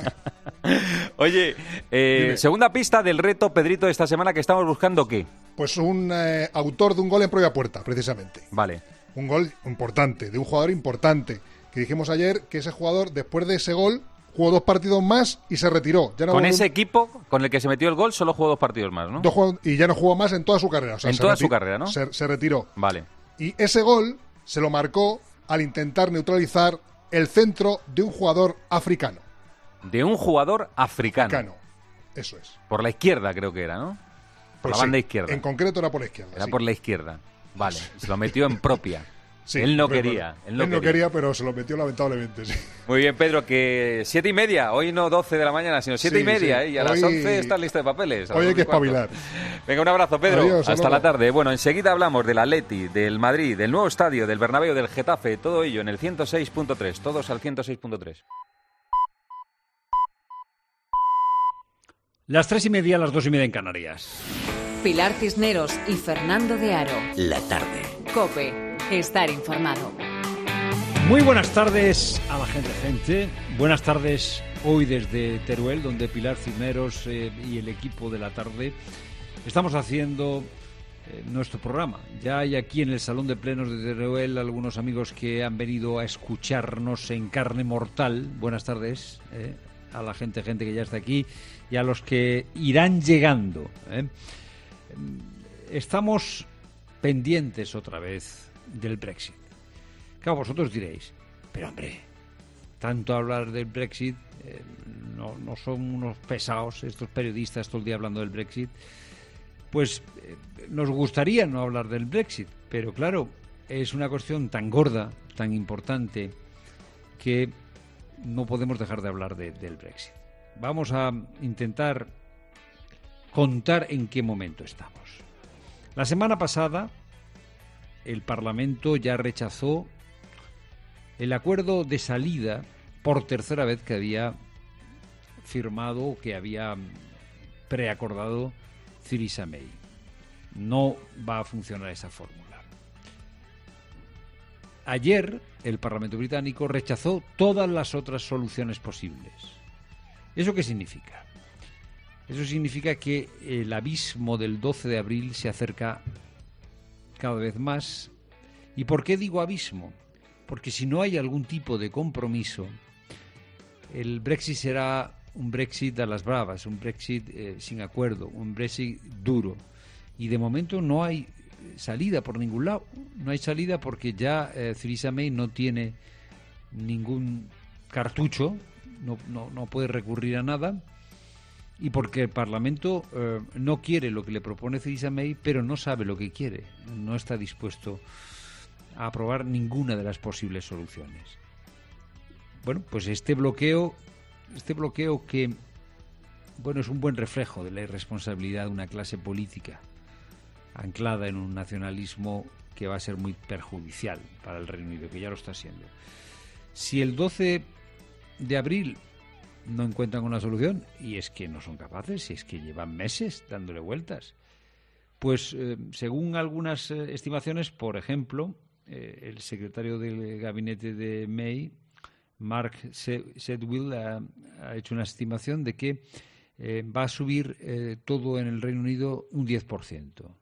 Speaker 7: Oye, eh, segunda pista del reto, Pedrito, de esta semana que estamos buscando, ¿qué?
Speaker 6: Pues un eh, autor de un gol en propia puerta, precisamente.
Speaker 7: Vale.
Speaker 6: Un gol importante, de un jugador importante, que dijimos ayer que ese jugador, después de ese gol, jugó dos partidos más y se retiró. Ya no
Speaker 7: con ese equipo con el que se metió el gol, solo jugó dos partidos más, ¿no?
Speaker 6: Dos juegos, y ya no jugó más en toda su carrera. O sea,
Speaker 7: en toda su carrera, ¿no?
Speaker 6: Se, se retiró.
Speaker 7: Vale.
Speaker 6: Y ese gol se lo marcó al intentar neutralizar el centro de un jugador africano.
Speaker 7: De un jugador africano.
Speaker 6: Africano, eso es.
Speaker 7: Por la izquierda creo que era, ¿no? Por
Speaker 6: pues
Speaker 7: la banda
Speaker 6: sí,
Speaker 7: izquierda.
Speaker 6: En concreto era por la izquierda.
Speaker 7: Era
Speaker 6: sí.
Speaker 7: por la izquierda. Vale, se lo metió en propia.
Speaker 6: Sí,
Speaker 7: él no
Speaker 6: pero,
Speaker 7: quería.
Speaker 6: Bueno,
Speaker 7: él no,
Speaker 6: él no
Speaker 7: quería.
Speaker 6: quería, pero se lo metió lamentablemente, sí.
Speaker 7: Muy bien, Pedro, que siete y media, hoy no doce de la mañana, sino siete
Speaker 6: sí,
Speaker 7: y media,
Speaker 6: sí.
Speaker 7: ¿eh? Y a
Speaker 6: hoy...
Speaker 7: las once está lista de papeles.
Speaker 6: Hoy hay que espabilar.
Speaker 7: Venga, un abrazo, Pedro.
Speaker 6: Adiós,
Speaker 7: hasta la tarde. Bueno, enseguida hablamos del Atleti, del Madrid, del nuevo estadio, del Bernabéu, del Getafe, todo ello en el ciento seis punto tres, todos al ciento seis punto tres.
Speaker 8: Las tres y media, las dos y media en Canarias.
Speaker 2: Pilar Cisneros y Fernando de Aro.
Speaker 3: La tarde.
Speaker 2: COPE. Estar informado.
Speaker 8: Muy buenas tardes a la gente, gente. Buenas tardes hoy desde Teruel, donde Pilar Cisneros eh, y el equipo de la tarde estamos haciendo eh, nuestro programa. Ya hay aquí en el Salón de Plenos de Teruel algunos amigos que han venido a escucharnos en carne mortal. Buenas tardes eh, a la gente, gente que ya está aquí y a los que irán llegando. Eh. Estamos pendientes otra vez del Brexit. Claro, vosotros diréis, pero hombre, tanto hablar del Brexit, eh, no, no son unos pesados estos periodistas todo el día hablando del Brexit. Pues eh, nos gustaría no hablar del Brexit, pero claro, es una cuestión tan gorda, tan importante, que no podemos dejar de hablar de, del Brexit. Vamos a intentar contar en qué momento estamos. La semana pasada, el Parlamento ya rechazó el acuerdo de salida por tercera vez que había firmado, que había preacordado Theresa May. No va a funcionar esa fórmula. Ayer, el Parlamento británico rechazó todas las otras soluciones posibles. ¿Eso qué significa? Eso significa que el abismo del doce de abril se acerca cada vez más. ¿Y por qué digo abismo? Porque si no hay algún tipo de compromiso, el Brexit será un Brexit a las bravas, un Brexit eh, sin acuerdo, un Brexit duro. Y de momento no hay salida por ningún lado. No hay salida porque ya eh, Theresa May no tiene ningún cartucho, no, no, no puede recurrir a nada. Y porque el Parlamento eh, no quiere lo que le propone Theresa May, pero no sabe lo que quiere. No está dispuesto a aprobar ninguna de las posibles soluciones. Bueno, pues este bloqueo, este bloqueo que, bueno, es un buen reflejo de la irresponsabilidad de una clase política anclada en un nacionalismo que va a ser muy perjudicial para el Reino Unido, que ya lo está siendo. Si el doce de abril no encuentran una solución, y es que no son capaces, y es que llevan meses dándole vueltas, pues eh, según algunas eh, estimaciones, por ejemplo, eh, el secretario del gabinete de May Mark Sedwill ha, ha hecho una estimación de que eh, va a subir eh, todo en el Reino Unido un diez por ciento.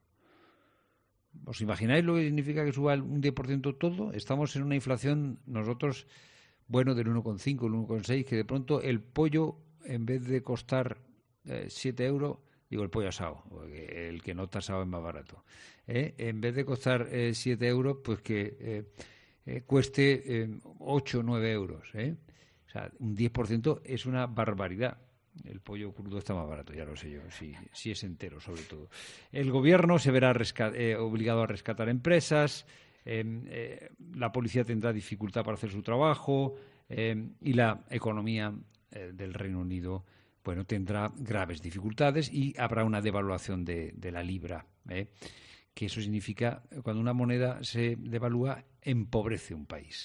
Speaker 8: ¿Os imagináis lo que significa que suba un diez por ciento todo? Estamos en una inflación, nosotros, bueno, del uno coma cinco, el uno coma seis, que de pronto el pollo, en vez de costar eh, siete euros, digo el pollo asado, porque el que no está asado es más barato, ¿eh? En vez de costar eh, siete euros, pues que eh, eh, cueste eh, ocho o nueve euros, ¿eh? O sea, un diez por ciento es una barbaridad. El pollo crudo está más barato, ya lo sé yo, si, si es entero, sobre todo. El gobierno se verá resca- eh, obligado a rescatar empresas, eh, eh, la policía tendrá dificultad para hacer su trabajo eh, y la economía eh, del Reino Unido, bueno, tendrá graves dificultades y habrá una devaluación de, de la libra, ¿eh? Que eso significa, cuando una moneda se devalúa, empobrece un país.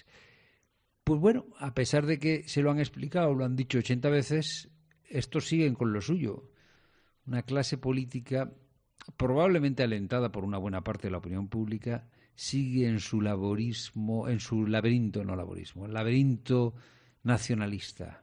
Speaker 8: Pues bueno, a pesar de que se lo han explicado, lo han dicho ochenta veces, estos siguen con lo suyo. Una clase política, probablemente alentada por una buena parte de la opinión pública, sigue en su laborismo, en su laberinto, no laborismo, el laberinto nacionalista.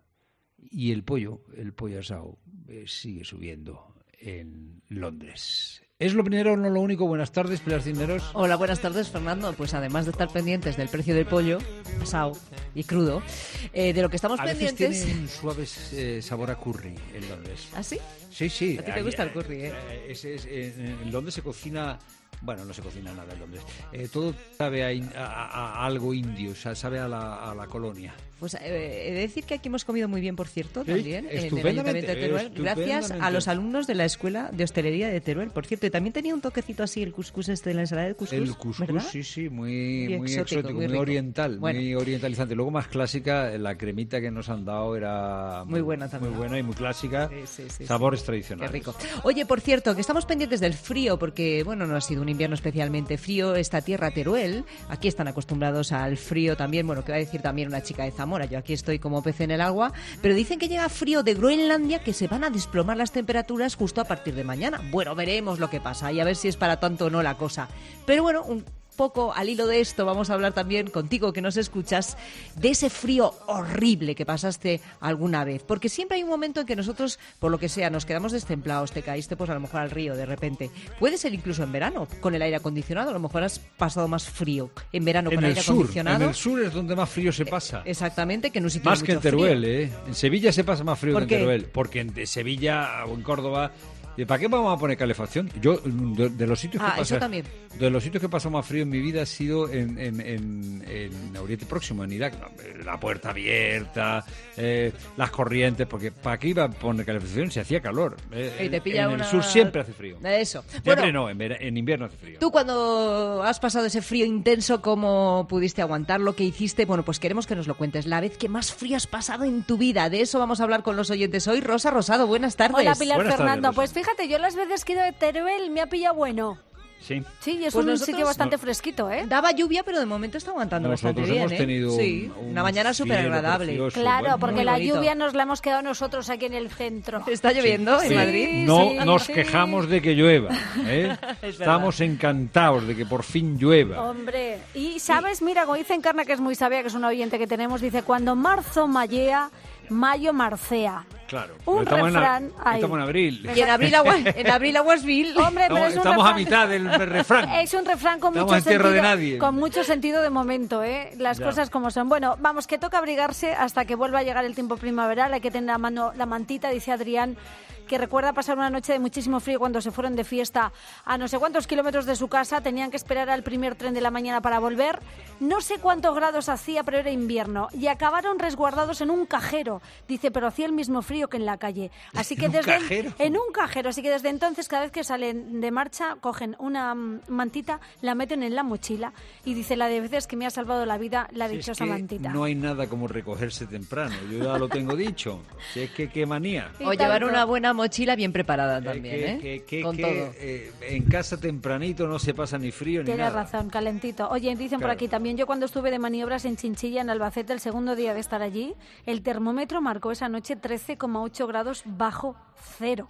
Speaker 8: Y el pollo, el pollo asado, eh, sigue subiendo en Londres. ¿Es lo primero o no lo único? Buenas tardes, Pilar Cisneros.
Speaker 4: Hola, buenas tardes, Fernando. Pues además de estar pendientes del precio del pollo, asado y crudo, eh, de lo que estamos
Speaker 8: a
Speaker 4: pendientes...
Speaker 8: veces tiene un suave eh, sabor a curry en Londres.
Speaker 4: ¿Ah, sí?
Speaker 8: Sí, sí.
Speaker 4: A ti te gusta el curry, ¿eh?
Speaker 8: eh es, es, eh en Londres se cocina... Bueno, no se cocina nada en Londres. Eh, todo sabe a, in, a, a, a algo indio, o sea, sabe a la, a la colonia.
Speaker 4: Pues eh, he de decir que aquí hemos comido muy bien, por cierto,
Speaker 8: sí,
Speaker 4: también, en el Ayuntamiento de Teruel, gracias a los alumnos de la Escuela de Hostelería de Teruel, por cierto. Y también tenía un toquecito así el cuscús este de la ensalada de cuscús,
Speaker 8: El cuscús,
Speaker 4: ¿verdad?
Speaker 8: sí, sí, muy, muy, muy exótico, exótico, muy,
Speaker 4: muy
Speaker 8: oriental,
Speaker 4: bueno.
Speaker 8: muy orientalizante. Luego más clásica, la cremita que nos han dado era
Speaker 4: muy, muy buena también.
Speaker 8: Muy buena y muy clásica,
Speaker 4: sí, sí, sí,
Speaker 8: sabores
Speaker 4: sí.
Speaker 8: tradicionales.
Speaker 4: Qué rico. Oye, por cierto, que estamos pendientes del frío, porque, bueno, no ha sido un invierno especialmente frío esta tierra Teruel. Aquí están acostumbrados al frío también, bueno, que va a decir también una chica de Zamora, yo aquí estoy como pez en el agua, pero dicen que llega frío de Groenlandia, que se van a desplomar las temperaturas justo a partir de mañana. Bueno, veremos lo que pasa y a ver si es para tanto o no la cosa. Pero bueno, un poco al hilo de esto vamos a hablar también contigo, que nos escuchas, de ese frío horrible que pasaste alguna vez, porque siempre hay un momento en que nosotros, por lo que sea, nos quedamos destemplados, te caíste pues a lo mejor al río de repente, puede ser incluso en verano, con el aire acondicionado, a lo mejor has pasado más frío en verano
Speaker 8: en
Speaker 4: con
Speaker 8: el
Speaker 4: aire
Speaker 8: sur,
Speaker 4: acondicionado.
Speaker 8: En el sur es donde más frío se pasa.
Speaker 4: Exactamente, que en un sitio
Speaker 8: más que en Teruel,
Speaker 4: frío.
Speaker 8: ¿eh? En Sevilla se pasa más frío
Speaker 4: ¿Por
Speaker 8: que
Speaker 4: qué?
Speaker 8: en Teruel, porque en Sevilla o en Córdoba, ¿para qué vamos a poner calefacción? Yo, de, de los sitios
Speaker 4: ah,
Speaker 8: que pasa,
Speaker 4: eso también.
Speaker 8: de los sitios que he pasado más frío en mi vida ha sido en, en, en, en Oriente Próximo, en Irak. La puerta abierta, eh, las corrientes, porque ¿para qué iba a poner calefacción si hacía calor? Eh,
Speaker 4: y te pilla
Speaker 8: en
Speaker 4: una...
Speaker 8: el sur siempre hace frío.
Speaker 4: Eso.
Speaker 8: Siempre
Speaker 4: bueno,
Speaker 8: no, en, vera, en invierno hace frío.
Speaker 4: Tú cuando has pasado ese frío intenso, ¿cómo pudiste aguantar lo que hiciste? Bueno, pues queremos que nos lo cuentes. La vez que más frío has pasado en tu vida. De eso vamos a hablar con los oyentes hoy. Rosa Rosado, buenas tardes.
Speaker 19: Hola, Pilar
Speaker 8: buenas
Speaker 19: Fernando.
Speaker 8: Tardes,
Speaker 19: pues fíjate, yo las veces que he ido de Teruel me ha pillado bueno.
Speaker 8: Sí.
Speaker 19: Sí, y es
Speaker 4: Pues
Speaker 19: un
Speaker 4: nosotros-
Speaker 19: sitio bastante
Speaker 8: no-
Speaker 19: fresquito, ¿eh?
Speaker 4: Daba lluvia, pero de momento está aguantando
Speaker 8: Nosotros
Speaker 4: bastante bien,
Speaker 8: hemos
Speaker 4: ¿eh?
Speaker 8: tenido
Speaker 4: sí,
Speaker 8: un-
Speaker 4: una
Speaker 8: un
Speaker 4: mañana súper
Speaker 8: cielo
Speaker 4: agradable.
Speaker 8: precioso.
Speaker 19: Claro,
Speaker 8: bueno,
Speaker 19: porque
Speaker 4: muy
Speaker 19: la
Speaker 4: bonito.
Speaker 19: lluvia nos la hemos quedado nosotros aquí en el centro.
Speaker 4: ¿Está lloviendo en
Speaker 8: Sí.
Speaker 4: Madrid?
Speaker 8: No
Speaker 19: Sí,
Speaker 8: nos
Speaker 19: sí.
Speaker 8: quejamos de que llueva, ¿eh?
Speaker 4: Es
Speaker 8: Estamos encantados de que por fin llueva.
Speaker 19: Hombre, y sabes, mira, como dice Encarna, que es muy sabia, que es una oyente que tenemos, dice, cuando marzo mallea, mayo marcea.
Speaker 8: Claro.
Speaker 19: Un
Speaker 8: estamos
Speaker 19: refrán
Speaker 8: en, a-
Speaker 19: ahí.
Speaker 8: estamos en abril.
Speaker 4: Y en abril, agua, en abril Aguasville.
Speaker 19: Hombre, pero
Speaker 8: Estamos,
Speaker 19: es un
Speaker 8: estamos a
Speaker 19: refrán-
Speaker 8: mitad del refrán.
Speaker 19: Es un refrán con
Speaker 8: Estamos
Speaker 19: mucho
Speaker 8: en tierra de
Speaker 19: sentido,
Speaker 8: nadie.
Speaker 19: con mucho sentido de momento, ¿eh? Las
Speaker 8: Ya.
Speaker 19: cosas como son. Bueno, vamos, que toca abrigarse hasta que vuelva a llegar el tiempo primaveral. Hay que tener a mano la mantita, dice Adrián, que recuerda pasar una noche de muchísimo frío cuando se fueron de fiesta a no sé cuántos kilómetros de su casa. Tenían que esperar al primer tren de la mañana para volver. No sé cuántos grados hacía, pero era invierno. Y acabaron resguardados en un cajero. Dice, pero hacía el mismo frío que en la calle. Así que
Speaker 8: ¿En un
Speaker 19: desde
Speaker 8: cajero?
Speaker 19: en un cajero. Así que desde entonces, cada vez que salen de marcha, cogen una mm, mantita, la meten en la mochila y dice, la de veces que me ha salvado la vida la
Speaker 8: Si es
Speaker 19: dichosa
Speaker 8: que
Speaker 19: mantita.
Speaker 8: no hay nada como recogerse temprano. Yo ya lo tengo dicho. Si es que qué manía.
Speaker 4: O llevar una buena mochila bien preparada también,
Speaker 8: que,
Speaker 4: ¿eh?
Speaker 8: que- que-
Speaker 4: Con
Speaker 8: que,
Speaker 4: todo.
Speaker 8: eh, en casa tempranito no se pasa ni frío ni
Speaker 19: Tienes
Speaker 8: nada.
Speaker 19: razón, calentito. Oye, dicen por
Speaker 8: Claro.
Speaker 19: aquí también, yo cuando estuve de maniobras en Chinchilla, en Albacete, el segundo día de estar allí, el termómetro marcó esa noche trece coma ocho grados bajo cero.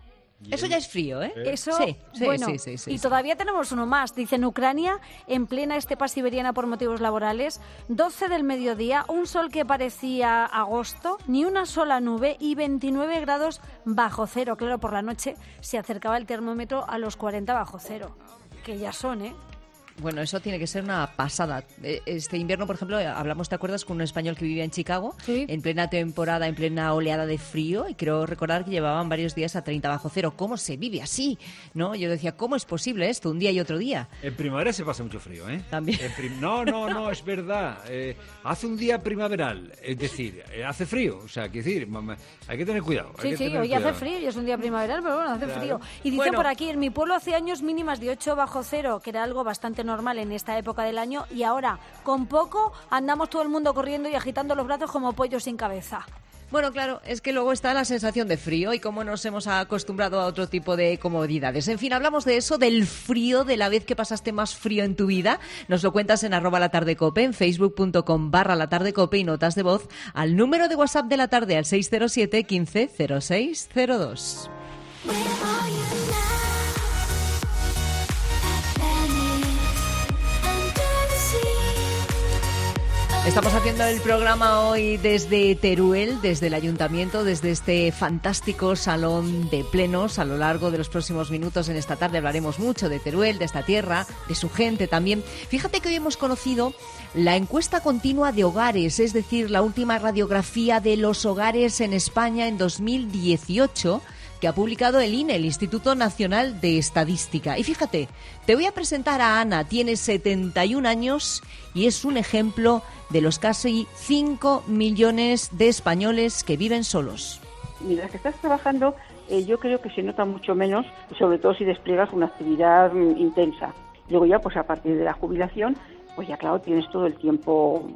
Speaker 4: Eso ya es frío, ¿eh?
Speaker 19: Eso,
Speaker 4: sí, sí,
Speaker 19: bueno,
Speaker 4: sí, sí, sí,
Speaker 19: y
Speaker 4: sí.
Speaker 19: todavía tenemos uno más. Dice, en Ucrania, en plena estepa siberiana por motivos laborales, doce del mediodía, un sol que parecía agosto, ni una sola nube y veintinueve grados bajo cero. Claro, por la noche se acercaba el termómetro a los cuarenta bajo cero, que ya son, ¿eh?
Speaker 4: Bueno, eso tiene que ser una pasada. Este invierno, por ejemplo, hablamos, ¿te acuerdas?, con un español que vivía en Chicago,
Speaker 19: sí,
Speaker 4: en plena temporada, en plena oleada de frío, y creo recordar que llevaban varios días a treinta bajo cero. ¿Cómo se vive así? ¿No? Yo decía, ¿cómo es posible esto? Un día y otro día.
Speaker 8: En primavera se pasa mucho frío, ¿eh?
Speaker 4: También.
Speaker 8: En prim... No, no, no, es verdad. Eh, hace un día primaveral, es decir, eh, hace frío. O sea, quiero decir, hay que tener cuidado. Hay
Speaker 19: Sí,
Speaker 8: que
Speaker 19: sí,
Speaker 8: tener
Speaker 19: hoy
Speaker 8: cuidado.
Speaker 19: hace frío y es un día primaveral, pero bueno, hace
Speaker 8: Claro.
Speaker 19: frío. Y dicen
Speaker 4: Bueno.
Speaker 19: por aquí, en mi pueblo hace años mínimas de ocho bajo cero, que era algo bastante normal en esta época del año, y ahora, con poco, andamos todo el mundo corriendo y agitando los brazos como pollos sin cabeza.
Speaker 4: Bueno, claro, es que luego está la sensación de frío y cómo nos hemos acostumbrado a otro tipo de comodidades. En fin, hablamos de eso, del frío, de la vez que pasaste más frío en tu vida. Nos lo cuentas en arroba la tarde cope, en facebook.com barra la tarde cope y notas de voz al número de WhatsApp de la tarde al seis cero siete quince cero seis cero dos. Estamos haciendo el programa hoy desde Teruel, desde el ayuntamiento, desde este fantástico salón de plenos. A lo largo de los próximos minutos en esta tarde hablaremos mucho de Teruel, de esta tierra, de su gente también. Fíjate que hoy hemos conocido la encuesta continua de hogares, es decir, la última radiografía de los hogares en España en dos mil dieciocho, que ha publicado el I N E, el Instituto Nacional de Estadística. Y fíjate, te voy a presentar a Ana, tiene setenta y un años y es un ejemplo de los casi cinco millones de españoles que viven solos.
Speaker 20: Mientras que estás trabajando, eh, yo creo que se nota mucho menos, sobre todo si despliegas una actividad mm, intensa. Luego ya, pues a partir de la jubilación, pues ya claro, tienes todo el tiempo.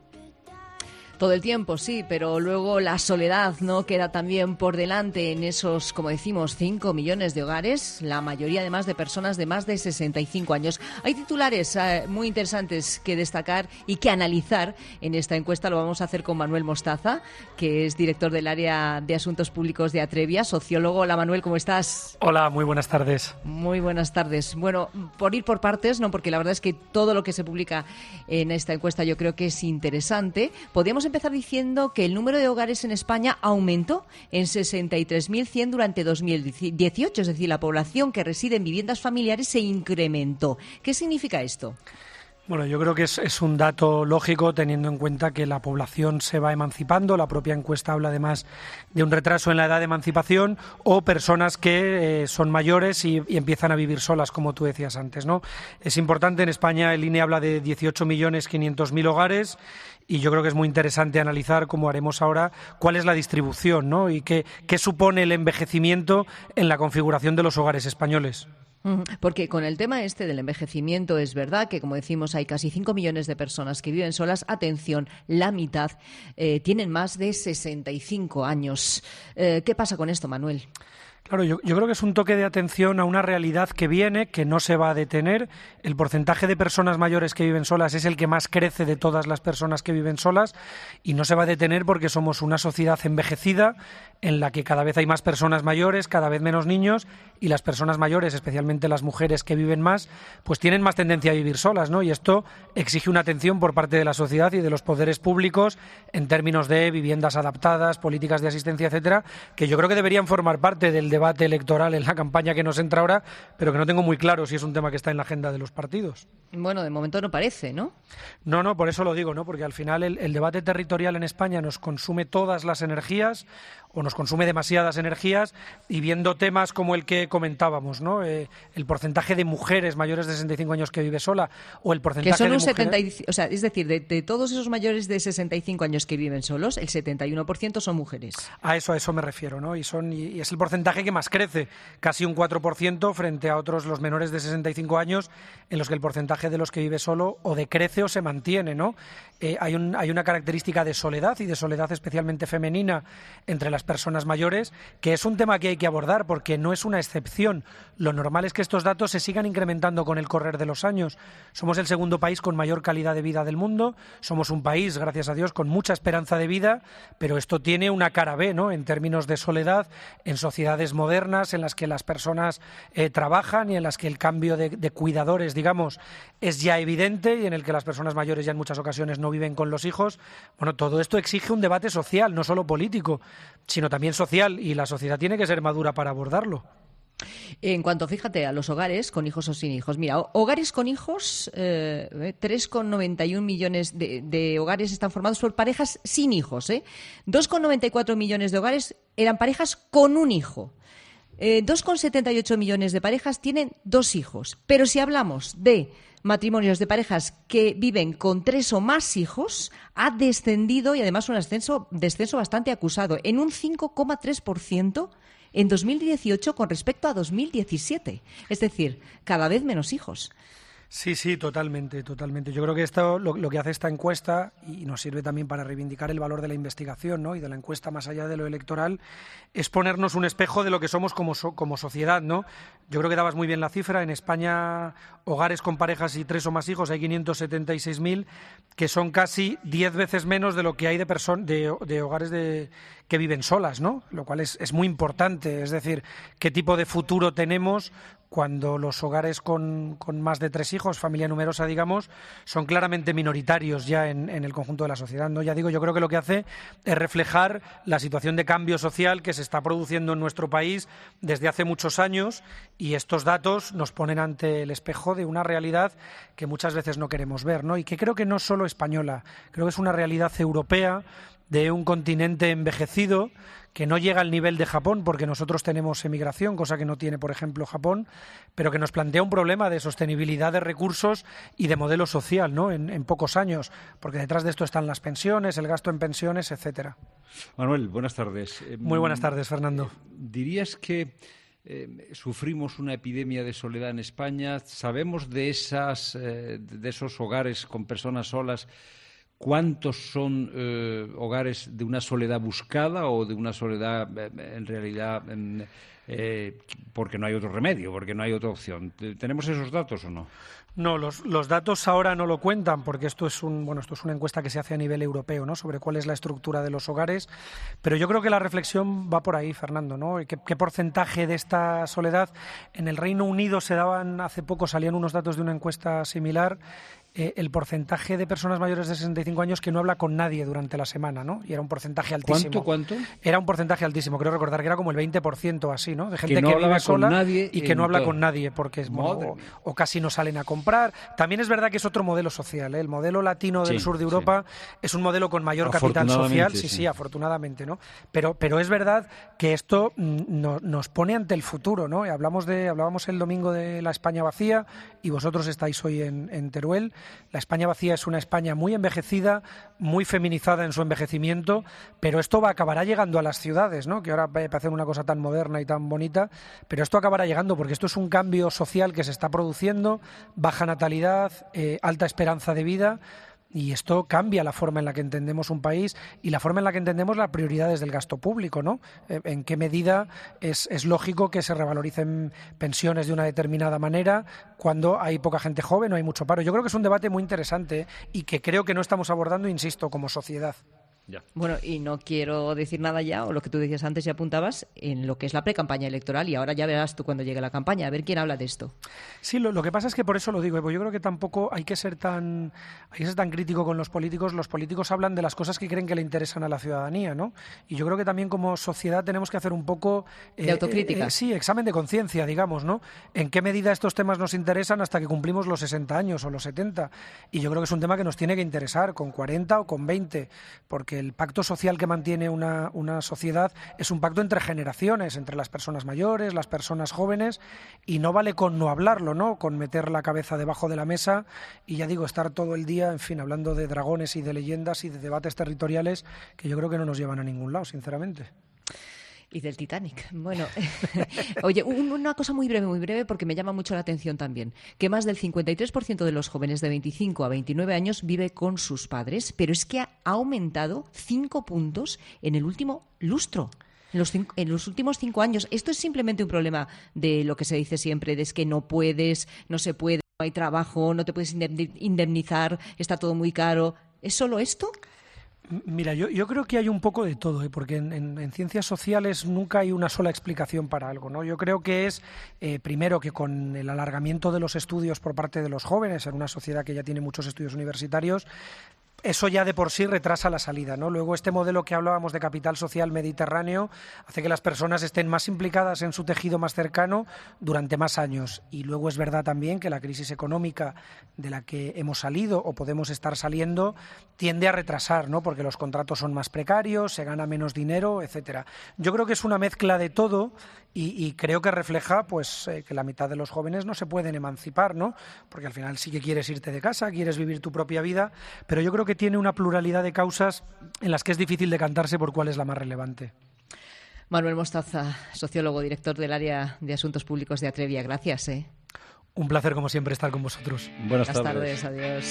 Speaker 4: Todo el tiempo, sí, pero luego la soledad no queda también por delante en esos, como decimos, cinco millones de hogares, la mayoría además de personas de más de sesenta y cinco años. Hay titulares eh, muy interesantes que destacar y que analizar en esta encuesta. Lo vamos a hacer con Manuel Mostaza, que es director del área de Asuntos Públicos de Atrevia, sociólogo. Hola Manuel, ¿cómo estás?
Speaker 21: Hola, muy buenas tardes.
Speaker 4: Muy buenas tardes. Bueno, por ir por partes, no, porque la verdad es que todo lo que se publica en esta encuesta yo creo que es interesante. Podríamos empezar diciendo que el número de hogares en España aumentó en sesenta y tres mil cien durante dos mil dieciocho, es decir, la población que reside en viviendas familiares se incrementó. ¿Qué significa esto?
Speaker 21: Bueno, yo creo que es, es un dato lógico teniendo en cuenta que la población se va emancipando. La propia encuesta habla además de un retraso en la edad de emancipación o personas que eh, son mayores y, y empiezan a vivir solas, como tú decías antes, ¿no? Es importante, en España el I N E habla de dieciocho millones quinientos mil hogares y yo creo que es muy interesante analizar, como haremos ahora, cuál es la distribución, ¿no? Y qué, qué supone el envejecimiento en la configuración de los hogares españoles.
Speaker 4: Porque con el tema este del envejecimiento es verdad que, como decimos, hay casi cinco millones de personas que viven solas. Atención, la mitad eh, tienen más de sesenta y cinco años. Eh, ¿Qué pasa con esto, Manuel?
Speaker 21: Claro, yo, yo creo que es un toque de atención a una realidad que viene, que no se va a detener. El porcentaje de personas mayores que viven solas es el que más crece de todas las personas que viven solas y no se va a detener porque somos una sociedad envejecida en la que cada vez hay más personas mayores, cada vez menos niños y las personas mayores, especialmente las mujeres que viven más, pues tienen más tendencia a vivir solas, ¿no? Y esto exige una atención por parte de la sociedad y de los poderes públicos en términos de viviendas adaptadas, políticas de asistencia, etcétera, que yo creo que deberían formar parte del debate electoral en la campaña que nos entra ahora, pero que no tengo muy claro si es un tema que está en la agenda de los partidos.
Speaker 4: Bueno, de momento no parece, ¿no?
Speaker 21: No, no, por eso lo digo, ¿no? Porque al final el, el debate territorial en España nos consume todas las energías o nos consume demasiadas energías y viendo temas como el que comentábamos, ¿no? Eh, el porcentaje de mujeres mayores de sesenta y cinco años que vive sola o el porcentaje
Speaker 4: que son
Speaker 21: de
Speaker 4: un
Speaker 21: mujeres...
Speaker 4: setenta y, o sea, es decir, de, de todos esos mayores de sesenta y cinco años que viven solos, el setenta y uno por ciento son mujeres.
Speaker 21: A eso, a eso me refiero, ¿no? Y, son, y, y es el porcentaje que más crece, casi un cuatro por ciento frente a otros, los menores de sesenta y cinco años, en los que el porcentaje de los que vive solo o decrece o se mantiene, ¿no? Eh, hay, un, hay una característica de soledad y de soledad especialmente femenina entre las personas mayores, que es un tema que hay que abordar porque no es una excepción. Lo normal es que estos datos se sigan incrementando con el correr de los años. Somos el segundo país con mayor calidad de vida del mundo, somos un país, gracias a Dios, con mucha esperanza de vida, pero esto tiene una cara B, ¿no? En términos de soledad, en sociedades modernas en las que las personas eh, trabajan y en las que el cambio de, de cuidadores, digamos, es ya evidente y en el que las personas mayores ya en muchas ocasiones no viven con los hijos. Bueno, todo esto exige un debate social, no solo político, sino también social, y la sociedad tiene que ser madura para abordarlo.
Speaker 4: En cuanto, fíjate, a los hogares con hijos o sin hijos. Mira, hogares con hijos, eh, tres coma noventa y uno millones de, de hogares están formados por parejas sin hijos. ¿eh? dos coma noventa y cuatro millones de hogares eran parejas con un hijo. Eh, dos coma setenta y ocho millones de parejas tienen dos hijos. Pero si hablamos de matrimonios de parejas que viven con tres o más hijos, ha descendido, y además un descenso, descenso bastante acusado, en un cinco coma tres por ciento en dos mil dieciocho con respecto a dos mil diecisiete. Es decir, cada vez menos hijos.
Speaker 21: Sí, sí, totalmente, totalmente. Yo creo que esto lo, lo que hace esta encuesta, y nos sirve también para reivindicar el valor de la investigación, ¿no? Y de la encuesta más allá de lo electoral, es ponernos un espejo de lo que somos como, so, como sociedad, ¿no? Yo creo que dabas muy bien la cifra. En España, hogares con parejas y tres o más hijos hay quinientos setenta y seis mil, que son casi diez veces menos de lo que hay de, person- de, de hogares de, que viven solas, ¿no? Lo cual es, es muy importante. Es decir, qué tipo de futuro tenemos cuando los hogares con, con más de tres hijos, familia numerosa, digamos, son claramente minoritarios ya en, en el conjunto de la sociedad, ¿no? Ya digo, yo creo que lo que hace es reflejar la situación de cambio social que se está produciendo en nuestro país desde hace muchos años, y estos datos nos ponen ante el espejo de una realidad que muchas veces no queremos ver, ¿no? Y que creo que no es solo española, creo que es una realidad europea, de un continente envejecido que no llega al nivel de Japón, porque nosotros tenemos emigración, cosa que no tiene, por ejemplo, Japón, pero que nos plantea un problema de sostenibilidad de recursos y de modelo social, ¿no? En, en pocos años, porque detrás de esto están las pensiones, el gasto en pensiones, etcétera.
Speaker 8: Manuel, buenas tardes.
Speaker 21: Muy buenas tardes, Fernando.
Speaker 8: ¿Dirías que eh, sufrimos una epidemia de soledad en España? ¿Sabemos de esas, eh, de esos hogares con personas solas? ¿Cuántos son eh, hogares de una soledad buscada o de una soledad eh, en realidad eh, porque no hay otro remedio, porque no hay otra opción? ¿Tenemos esos datos o no?
Speaker 21: No, los, los datos ahora no lo cuentan, porque esto es un bueno, esto es una encuesta que se hace a nivel europeo, ¿no? Sobre cuál es la estructura de los hogares, pero yo creo que la reflexión va por ahí, Fernando, ¿no? ¿Qué, qué porcentaje de esta soledad? En el Reino Unido se daban, hace poco salían unos datos de una encuesta similar, eh, el porcentaje de personas mayores de sesenta y cinco años que no habla con nadie durante la semana, ¿no? Y era un porcentaje altísimo.
Speaker 8: ¿Cuánto, cuánto?
Speaker 21: Era un porcentaje altísimo, creo recordar que era como el veinte por ciento así, ¿no? De gente que, no que vive sola y que no habla todo. con nadie, porque es, bueno, o, o casi no salen a comprar. También es verdad que es otro modelo social, ¿eh? El modelo latino del
Speaker 8: sí,
Speaker 21: sur de Europa sí. es un modelo con mayor capital social, sí, sí, sí, afortunadamente, ¿no? Pero, pero es verdad que esto no, nos pone ante el futuro, ¿no? Hablamos de, hablábamos el domingo de la España vacía y vosotros estáis hoy en, en Teruel. La España vacía es una España muy envejecida, muy feminizada en su envejecimiento, pero esto va, acabará llegando a las ciudades, ¿no? Que ahora parece una cosa tan moderna y tan bonita, pero esto acabará llegando porque esto es un cambio social que se está produciendo, baja natalidad, eh, alta esperanza de vida. Y esto cambia la forma en la que entendemos un país y la forma en la que entendemos las prioridades del gasto público, ¿no? En qué medida es, es lógico que se revaloricen pensiones de una determinada manera cuando hay poca gente joven o hay mucho paro. Yo creo que es un debate muy interesante y que creo que no estamos abordando, insisto, como sociedad.
Speaker 4: Ya. Bueno, y no quiero decir nada ya, o lo que tú decías antes y apuntabas, en lo que es la pre-campaña electoral, y ahora ya verás tú cuando llegue la campaña, a ver quién habla de esto.
Speaker 21: Sí, lo, lo que pasa es que por eso lo digo, Evo, yo creo que tampoco hay que ser tan hay que ser tan crítico con los políticos. Los políticos hablan de las cosas que creen que le interesan a la ciudadanía, ¿no? Y yo creo que también como sociedad tenemos que hacer un poco...
Speaker 4: Eh, de autocrítica.
Speaker 21: Eh, eh, sí, examen de conciencia, digamos, ¿no? En qué medida estos temas nos interesan hasta que cumplimos los sesenta años o los setenta. Y yo creo que es un tema que nos tiene que interesar con cuarenta o con veinte, porque el pacto social que mantiene una, una sociedad es un pacto entre generaciones, entre las personas mayores, las personas jóvenes, y no vale con no hablarlo, ¿no? Con meter la cabeza debajo de la mesa y, ya digo, estar todo el día, en fin, hablando de dragones y de leyendas y de debates territoriales que yo creo que no nos llevan a ningún lado, sinceramente.
Speaker 4: Y del Titanic. Bueno, oye, un, una cosa muy breve, muy breve, porque me llama mucho la atención también, que más del cincuenta y tres por ciento de los jóvenes de veinticinco a veintinueve años vive con sus padres, pero es que ha aumentado cinco puntos en el último lustro. En los, cinco, en los últimos cinco años. Esto es simplemente un problema de lo que se dice siempre, de es que no puedes, no se puede, no hay trabajo, no te puedes indemnizar, está todo muy caro. ¿Es solo esto?
Speaker 21: Mira, yo, yo creo que hay un poco de todo, ¿eh? Porque en, en, en ciencias sociales nunca hay una sola explicación para algo, ¿no? Yo creo que es, eh, primero, que con el alargamiento de los estudios por parte de los jóvenes, en una sociedad que ya tiene muchos estudios universitarios, eso ya de por sí retrasa la salida, ¿no? Luego, este modelo que hablábamos de capital social mediterráneo hace que las personas estén más implicadas en su tejido más cercano durante más años. Y luego es verdad también que la crisis económica de la que hemos salido o podemos estar saliendo tiende a retrasar, ¿no? Porque los contratos son más precarios, se gana menos dinero, etcétera. Yo creo que es una mezcla de todo y, y creo que refleja, pues, eh, que la mitad de los jóvenes no se pueden emancipar, ¿no? Porque al final sí que quieres irte de casa, quieres vivir tu propia vida, pero yo creo que tiene una pluralidad de causas en las que es difícil decantarse por cuál es la más relevante.
Speaker 4: Manuel Mostaza, sociólogo, director del área de Asuntos Públicos de Atrevia. Gracias. ¿eh?
Speaker 21: Un placer, como siempre, estar con vosotros.
Speaker 14: Buenas,
Speaker 4: Buenas
Speaker 14: tardes.
Speaker 4: tardes. Adiós.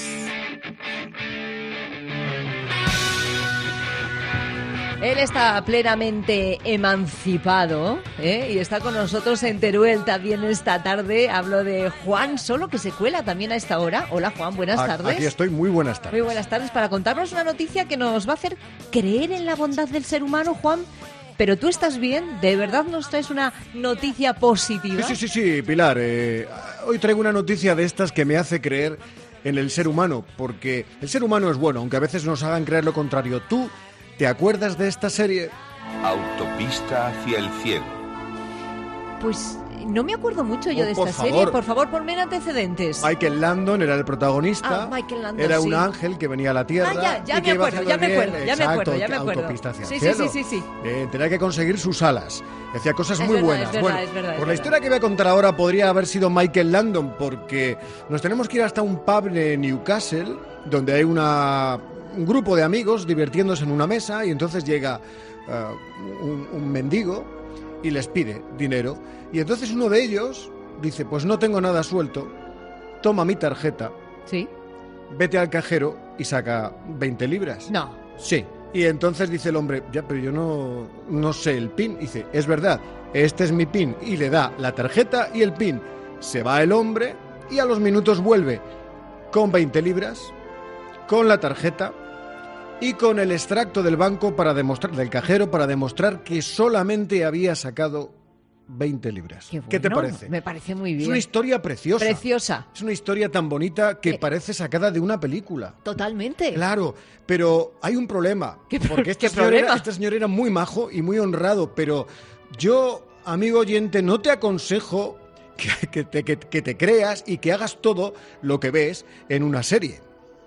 Speaker 4: Él está plenamente emancipado ¿eh? y está con nosotros en Teruel también esta tarde. Hablo de Juan Solo, que se cuela también a esta hora. Hola, Juan, buenas tardes.
Speaker 9: Aquí estoy, muy buenas tardes.
Speaker 4: Muy buenas tardes para contarnos una noticia que nos va a hacer creer en la bondad del ser humano, Juan. Pero tú estás bien, ¿de verdad nos traes una noticia positiva?
Speaker 9: Sí, sí, sí, sí Pilar. Eh, hoy traigo una noticia de estas que me hace creer en el ser humano, porque el ser humano es bueno, aunque a veces nos hagan creer lo contrario. Tú... ¿Te acuerdas de esta serie?
Speaker 18: Autopista hacia el cielo.
Speaker 4: Pues no me acuerdo mucho yo
Speaker 9: oh,
Speaker 4: de esta
Speaker 9: por
Speaker 4: serie.
Speaker 9: favor.
Speaker 4: Por favor, ponme en antecedentes.
Speaker 9: Michael Landon era el protagonista.
Speaker 4: Ah, Michael Landon,
Speaker 9: era
Speaker 4: sí.
Speaker 9: un ángel que venía a la Tierra.
Speaker 4: Ah, ya, ya
Speaker 9: y
Speaker 4: me
Speaker 9: que iba
Speaker 4: acuerdo,
Speaker 9: haciendo
Speaker 4: ya me
Speaker 9: bien,
Speaker 4: acuerdo, ya me
Speaker 9: exacto,
Speaker 4: acuerdo, ya me acuerdo.
Speaker 9: Autopista hacia
Speaker 4: Sí,
Speaker 9: el
Speaker 4: sí,
Speaker 9: cielo.
Speaker 4: sí, sí, sí.
Speaker 9: Eh, tenía que conseguir sus alas. Hacía cosas
Speaker 4: Es
Speaker 9: muy
Speaker 4: verdad,
Speaker 9: buenas.
Speaker 4: es verdad,
Speaker 9: bueno,
Speaker 4: es verdad, es
Speaker 9: por la
Speaker 4: verdad.
Speaker 9: historia que voy a contar ahora podría haber sido Michael Landon, porque nos tenemos que ir hasta un pub de Newcastle, donde hay una, un grupo de amigos divirtiéndose en una mesa, y entonces llega uh, un, un mendigo y les pide dinero. Y entonces uno de ellos dice, pues no tengo nada suelto, toma mi tarjeta,
Speaker 4: ¿sí?
Speaker 9: Vete al cajero y saca veinte libras.
Speaker 4: No.
Speaker 9: Sí. Y entonces dice el hombre, ya, pero yo no, no sé el pin. Dice, es verdad, este es mi pin. Y le da la tarjeta y el pin. Se va el hombre y a los minutos vuelve con veinte libras, con la tarjeta y con el extracto del banco para demostrar, del cajero, para demostrar que solamente había sacado veinte libras.
Speaker 4: Qué, bueno,
Speaker 9: ¿Qué te parece?
Speaker 4: Me parece muy bien.
Speaker 9: Es una historia preciosa.
Speaker 4: Preciosa.
Speaker 9: Es una historia tan bonita que
Speaker 4: Eh.
Speaker 9: parece sacada de una película.
Speaker 4: Totalmente.
Speaker 9: Claro, pero hay un problema.
Speaker 4: ¿Qué,
Speaker 9: porque este
Speaker 4: ¿qué
Speaker 9: señor,
Speaker 4: problema?
Speaker 9: era, este señor era muy majo y muy honrado, pero yo, amigo oyente, no te aconsejo que, que, te, que, que te creas y que hagas todo lo que ves en una serie.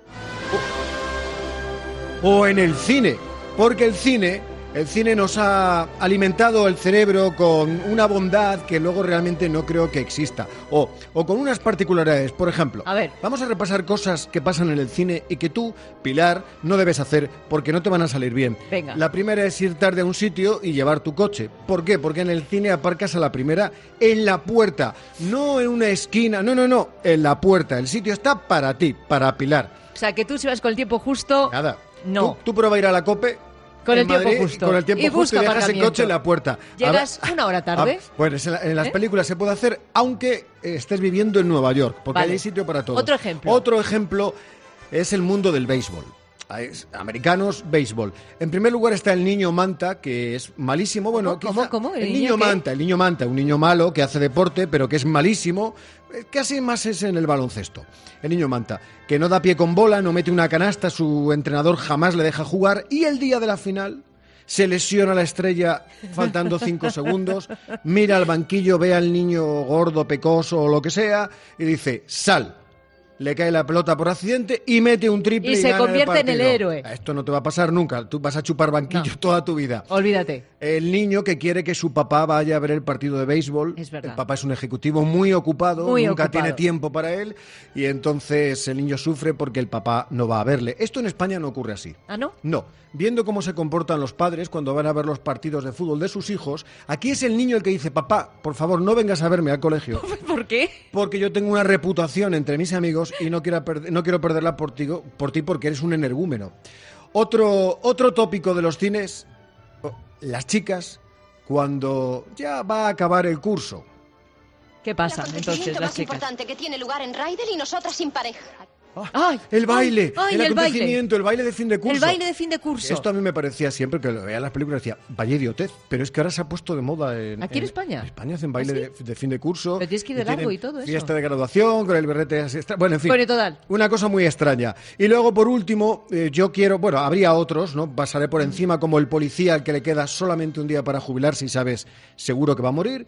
Speaker 9: O, o en el cine, porque el cine... El cine nos ha alimentado el cerebro con una bondad que luego realmente no creo que exista. O, o con unas particularidades. Por ejemplo,
Speaker 4: a ver.
Speaker 9: Vamos a repasar cosas que pasan en el cine y que tú, Pilar, no debes hacer porque no te van a salir bien.
Speaker 4: Venga.
Speaker 9: La primera es ir tarde a un sitio y llevar tu coche. ¿Por qué? Porque en el cine aparcas a la primera en la puerta. No en una esquina, no, no, no, en la puerta. El sitio está para ti, para Pilar.
Speaker 4: O sea, que tú si vas con el tiempo justo...
Speaker 9: Nada.
Speaker 4: No.
Speaker 9: Tú, tú prueba a ir a la COPE...
Speaker 4: Con el
Speaker 9: en
Speaker 4: tiempo
Speaker 9: Madrid,
Speaker 4: justo.
Speaker 9: Con el tiempo
Speaker 4: y
Speaker 9: justo y
Speaker 4: busca
Speaker 9: dejas el coche en la puerta.
Speaker 4: ¿Llegas
Speaker 9: A ver,
Speaker 4: una hora tarde?
Speaker 9: a- pues en, la- en las
Speaker 4: ¿Eh?
Speaker 9: películas se puede hacer, aunque eh, estés viviendo en Nueva York, porque
Speaker 4: Vale.
Speaker 9: hay sitio para todo.
Speaker 4: Otro ejemplo.
Speaker 9: Otro ejemplo es el mundo del béisbol. Hay americanos, béisbol. En primer lugar está el niño Manta, que es malísimo. Bueno,
Speaker 4: ¿Cómo,
Speaker 9: quizá-
Speaker 4: cómo? ¿El
Speaker 9: El
Speaker 4: niño
Speaker 9: niño
Speaker 4: qué?
Speaker 9: Manta, el niño Manta, un niño malo que hace deporte, pero que es malísimo. Eh, Casi más es en el baloncesto. El niño Manta, que no da pie con bola, no mete una canasta, su entrenador jamás le deja jugar, y el día de la final se lesiona la estrella faltando cinco segundos, mira al banquillo, ve al niño gordo, pecoso o lo que sea, y dice, sal. Le cae la pelota por accidente y mete un triple
Speaker 4: Y
Speaker 9: y,
Speaker 4: se
Speaker 9: gana
Speaker 4: convierte en el
Speaker 9: partido.
Speaker 4: héroe.
Speaker 9: Esto no te va a pasar nunca, tú vas a chupar banquillo toda tu vida.
Speaker 4: Olvídate.
Speaker 9: El niño que quiere que su papá vaya a ver el partido de béisbol.
Speaker 4: Es verdad.
Speaker 9: El papá es un ejecutivo muy ocupado,
Speaker 4: Muy
Speaker 9: nunca
Speaker 4: ocupado.
Speaker 9: tiene tiempo para él, y entonces el niño sufre porque el papá no va a verle. Esto en España no ocurre así.
Speaker 4: ¿Ah, no?
Speaker 9: No. Viendo cómo se comportan los padres cuando van a ver los partidos de fútbol de sus hijos, aquí es el niño el que dice, papá, por favor, no vengas a verme al colegio.
Speaker 4: ¿Por qué?
Speaker 9: Porque yo tengo una reputación entre mis amigos y no quiero, perder- no quiero perderla por ti, por ti porque eres un energúmeno. Otro, otro tópico de los cines, oh, las chicas, cuando ya va a acabar el curso.
Speaker 4: ¿Qué pasa entonces
Speaker 22: acontecimiento
Speaker 4: las
Speaker 22: más
Speaker 4: chicas?
Speaker 22: importante que tiene lugar en Raidel y nosotras sin pareja.
Speaker 9: ¡Ay! El baile,
Speaker 4: ay,
Speaker 9: el
Speaker 4: el
Speaker 9: acontecimiento,
Speaker 4: baile.
Speaker 9: el baile de fin de curso.
Speaker 4: El baile de fin de curso.
Speaker 9: Esto a mí me parecía siempre que lo veía en las películas, decía, vaya idiotez, pero es que ahora se ha puesto de moda en...
Speaker 4: ¿Aquí en,
Speaker 9: en
Speaker 4: España?
Speaker 9: En España hacen baile
Speaker 4: ¿Ah, sí?
Speaker 9: de, de fin de curso.
Speaker 4: Pero tienes que ir de largo y todo eso.
Speaker 9: Fiesta de graduación, con el berrete así, extra... Bueno, en fin,
Speaker 4: Bueno, total.
Speaker 9: una cosa muy extraña. Y luego, por último, eh, yo quiero... Bueno, habría otros, ¿no? Pasaré por encima como el policía al que le queda solamente un día para jubilarse y sabes, seguro que va a morir.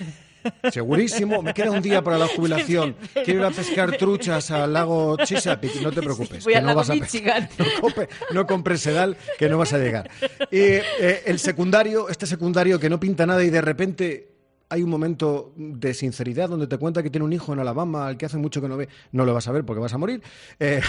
Speaker 9: Segurísimo, me queda un día para la jubilación. Quiero ir a pescar truchas al lago Chesapeake. No te preocupes,
Speaker 4: Voy
Speaker 9: que
Speaker 4: al
Speaker 9: no
Speaker 4: lago
Speaker 9: vas a
Speaker 4: Michigan.
Speaker 9: No, compre, no compres sedal, que no vas a llegar. Y eh, el secundario, este secundario que no pinta nada y de repente hay un momento de sinceridad donde te cuenta que tiene un hijo en Alabama al que hace mucho que no ve. No lo vas a ver porque vas a morir. Eh,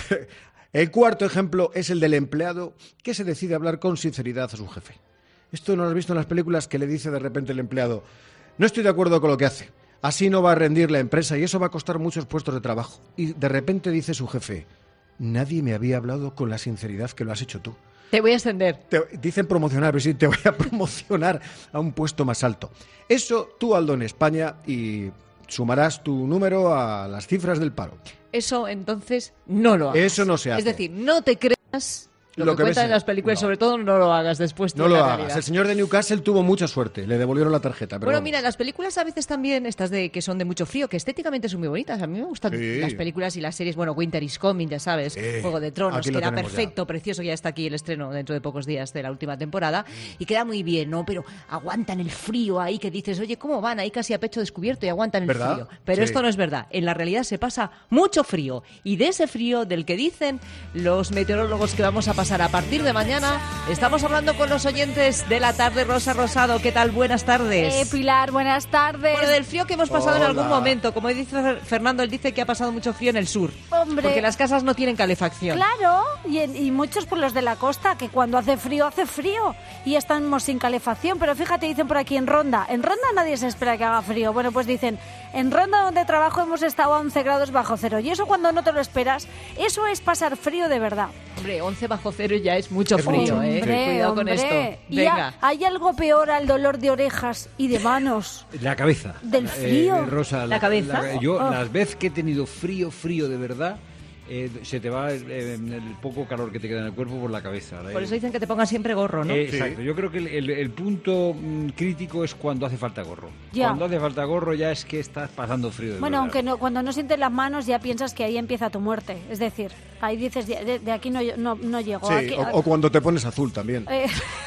Speaker 9: el cuarto ejemplo es el del empleado que se decide hablar con sinceridad a su jefe. Esto no lo has visto en las películas, que le dice de repente el empleado: no estoy de acuerdo con lo que hace. Así no va a rendir la empresa y eso va a costar muchos puestos de trabajo. Y de repente dice su jefe: nadie me había hablado con la sinceridad que lo has hecho tú.
Speaker 4: Te voy a extender.
Speaker 9: Te, dicen promocionar, pero sí, te voy a promocionar a un puesto más alto. Eso tú, Aldo, en España, y sumarás tu número a las cifras del paro.
Speaker 4: Eso entonces no lo hagas.
Speaker 9: Eso no se hace.
Speaker 4: Es decir, no te creas lo,
Speaker 9: Lo
Speaker 4: que,
Speaker 9: que
Speaker 4: cuentan
Speaker 9: ves
Speaker 4: en las películas,
Speaker 9: no.
Speaker 4: sobre todo no lo hagas después.
Speaker 9: No
Speaker 4: de
Speaker 9: lo
Speaker 4: la
Speaker 9: hagas.
Speaker 4: realidad.
Speaker 9: El señor de Newcastle tuvo mucha suerte. Le devolvieron la tarjeta. Pero
Speaker 4: Bueno,
Speaker 9: vamos.
Speaker 4: mira, las películas a veces también, estas de que son de mucho frío, que estéticamente son muy bonitas. A mí me gustan
Speaker 9: Sí.
Speaker 4: las películas y las series. Bueno, Winter is Coming, ya sabes.
Speaker 9: Sí.
Speaker 4: Juego de Tronos,
Speaker 9: Aquí lo
Speaker 4: queda
Speaker 9: tenemos
Speaker 4: perfecto, precioso. Ya está aquí el estreno dentro de pocos días de la última temporada. Y queda muy bien, ¿no? Pero aguantan el frío ahí que dices, oye, ¿cómo van ahí casi a pecho descubierto y aguantan el
Speaker 9: ¿Verdad?
Speaker 4: frío? Pero
Speaker 9: Sí.
Speaker 4: esto no es verdad. En la realidad se pasa mucho frío. Y de ese frío del que dicen los meteorólogos que vamos a pasar a partir de mañana, estamos hablando con los oyentes de la tarde. Rosa Rosado, ¿qué tal? Buenas tardes.
Speaker 19: Eh, Pilar, buenas tardes.
Speaker 4: Bueno, del frío que hemos pasado en
Speaker 9: Hola.
Speaker 4: algún momento. Como dice Fernando, él dice que ha pasado mucho frío en el sur.
Speaker 19: Hombre.
Speaker 4: Porque las casas no tienen calefacción.
Speaker 19: Claro, y, en- y muchos por los de la costa, que cuando hace frío, hace frío. Y estamos sin calefacción. Pero fíjate, dicen por aquí en Ronda. En Ronda nadie se espera que haga frío. Bueno, pues dicen, en Ronda donde trabajo hemos estado a once grados bajo cero. Y eso cuando no te lo esperas, eso es pasar frío de verdad.
Speaker 4: Hombre, once bajo cero ya es mucho
Speaker 9: Es
Speaker 4: frío,
Speaker 9: mucho.
Speaker 4: ¿eh?
Speaker 19: Hombre,
Speaker 4: Cuidado con
Speaker 19: hombre.
Speaker 4: esto.
Speaker 19: Y
Speaker 4: Venga.
Speaker 19: ha- hay algo peor al dolor de orejas y de manos.
Speaker 8: La cabeza.
Speaker 19: Del frío.
Speaker 8: Eh, Rosa,
Speaker 4: ¿La cabeza?
Speaker 8: la- yo,
Speaker 19: Oh.
Speaker 8: las veces que he tenido frío, frío de verdad, eh, se te va eh, el poco calor que te queda en el cuerpo por la cabeza.
Speaker 4: Por eso dicen que te pongas siempre gorro, ¿no?
Speaker 8: Eh, Exacto, yo creo que el, el- el punto mm, crítico es cuando hace falta gorro.
Speaker 19: Ya.
Speaker 8: Cuando hace falta gorro ya es que estás pasando frío de
Speaker 19: Bueno,
Speaker 8: verdad.
Speaker 19: aunque no, cuando no sientes las manos ya piensas que ahí empieza tu muerte. Es decir, ahí dices, de, de- de aquí no, no, no llego.
Speaker 9: Sí,
Speaker 19: Aquí-
Speaker 9: o, o cuando te pones azul también.
Speaker 19: Eh,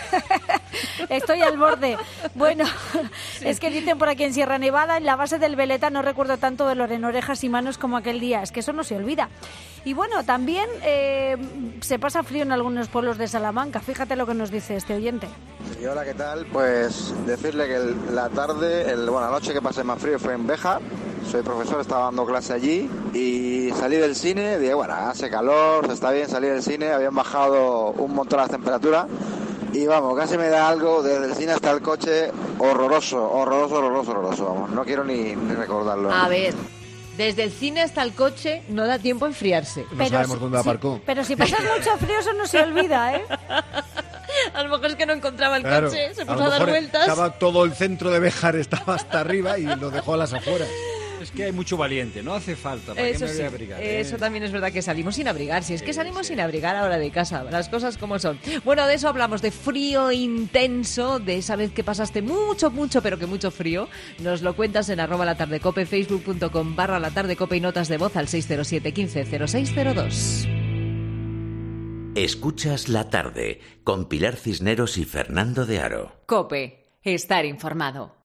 Speaker 19: Estoy al borde. Bueno, es que dicen por aquí en Sierra Nevada, en la base del Veleta, no recuerdo tanto dolor en orejas y manos como aquel día. Es que eso no se olvida. Y bueno, también eh, se pasa frío en algunos pueblos de Salamanca. Fíjate lo que nos dice este oyente.
Speaker 10: Y hola, ¿qué tal? Pues decirle que el- la tarde, el, bueno, la noche que pasé más frío fue en Béjar. Soy profesor, estaba dando clase allí y salí del cine, dije, bueno, hace calor, está bien salir del cine, habían bajado un montón las temperaturas y vamos, casi me da algo desde el cine hasta el coche, horroroso, horroroso, horroroso, horroroso, vamos, no quiero ni, ni recordarlo.
Speaker 4: A ver, desde el cine hasta el coche no da tiempo a enfriarse.
Speaker 9: No sabemos dónde aparcó.
Speaker 19: Pero si pasas mucho frío, eso no se olvida, ¿eh?
Speaker 4: A lo mejor es que no encontraba el
Speaker 9: Claro,
Speaker 4: coche, se
Speaker 9: a
Speaker 4: puso
Speaker 9: lo
Speaker 4: a, dar
Speaker 9: mejor
Speaker 4: vueltas.
Speaker 9: Estaba todo el centro de Béjar, estaba hasta arriba y lo dejó a las afueras.
Speaker 8: Es que hay mucho valiente, no hace falta. ¿Para
Speaker 4: Eso
Speaker 8: qué me
Speaker 4: sí,
Speaker 8: voy a abrigar, eh?
Speaker 4: eso también es verdad que salimos sin abrigar. Si es que salimos sin abrigar ahora de casa, las cosas como son. Bueno, de eso hablamos, de frío intenso, de esa vez que pasaste mucho, mucho, pero que mucho frío. Nos lo cuentas en arroba la tarde cope, facebook.com barra la tarde cope y notas de voz al seis cero siete, quince, cero seis cero dos.
Speaker 3: Escuchas La Tarde con Pilar Cisneros y Fernando de Aro.
Speaker 2: Cope, estar informado.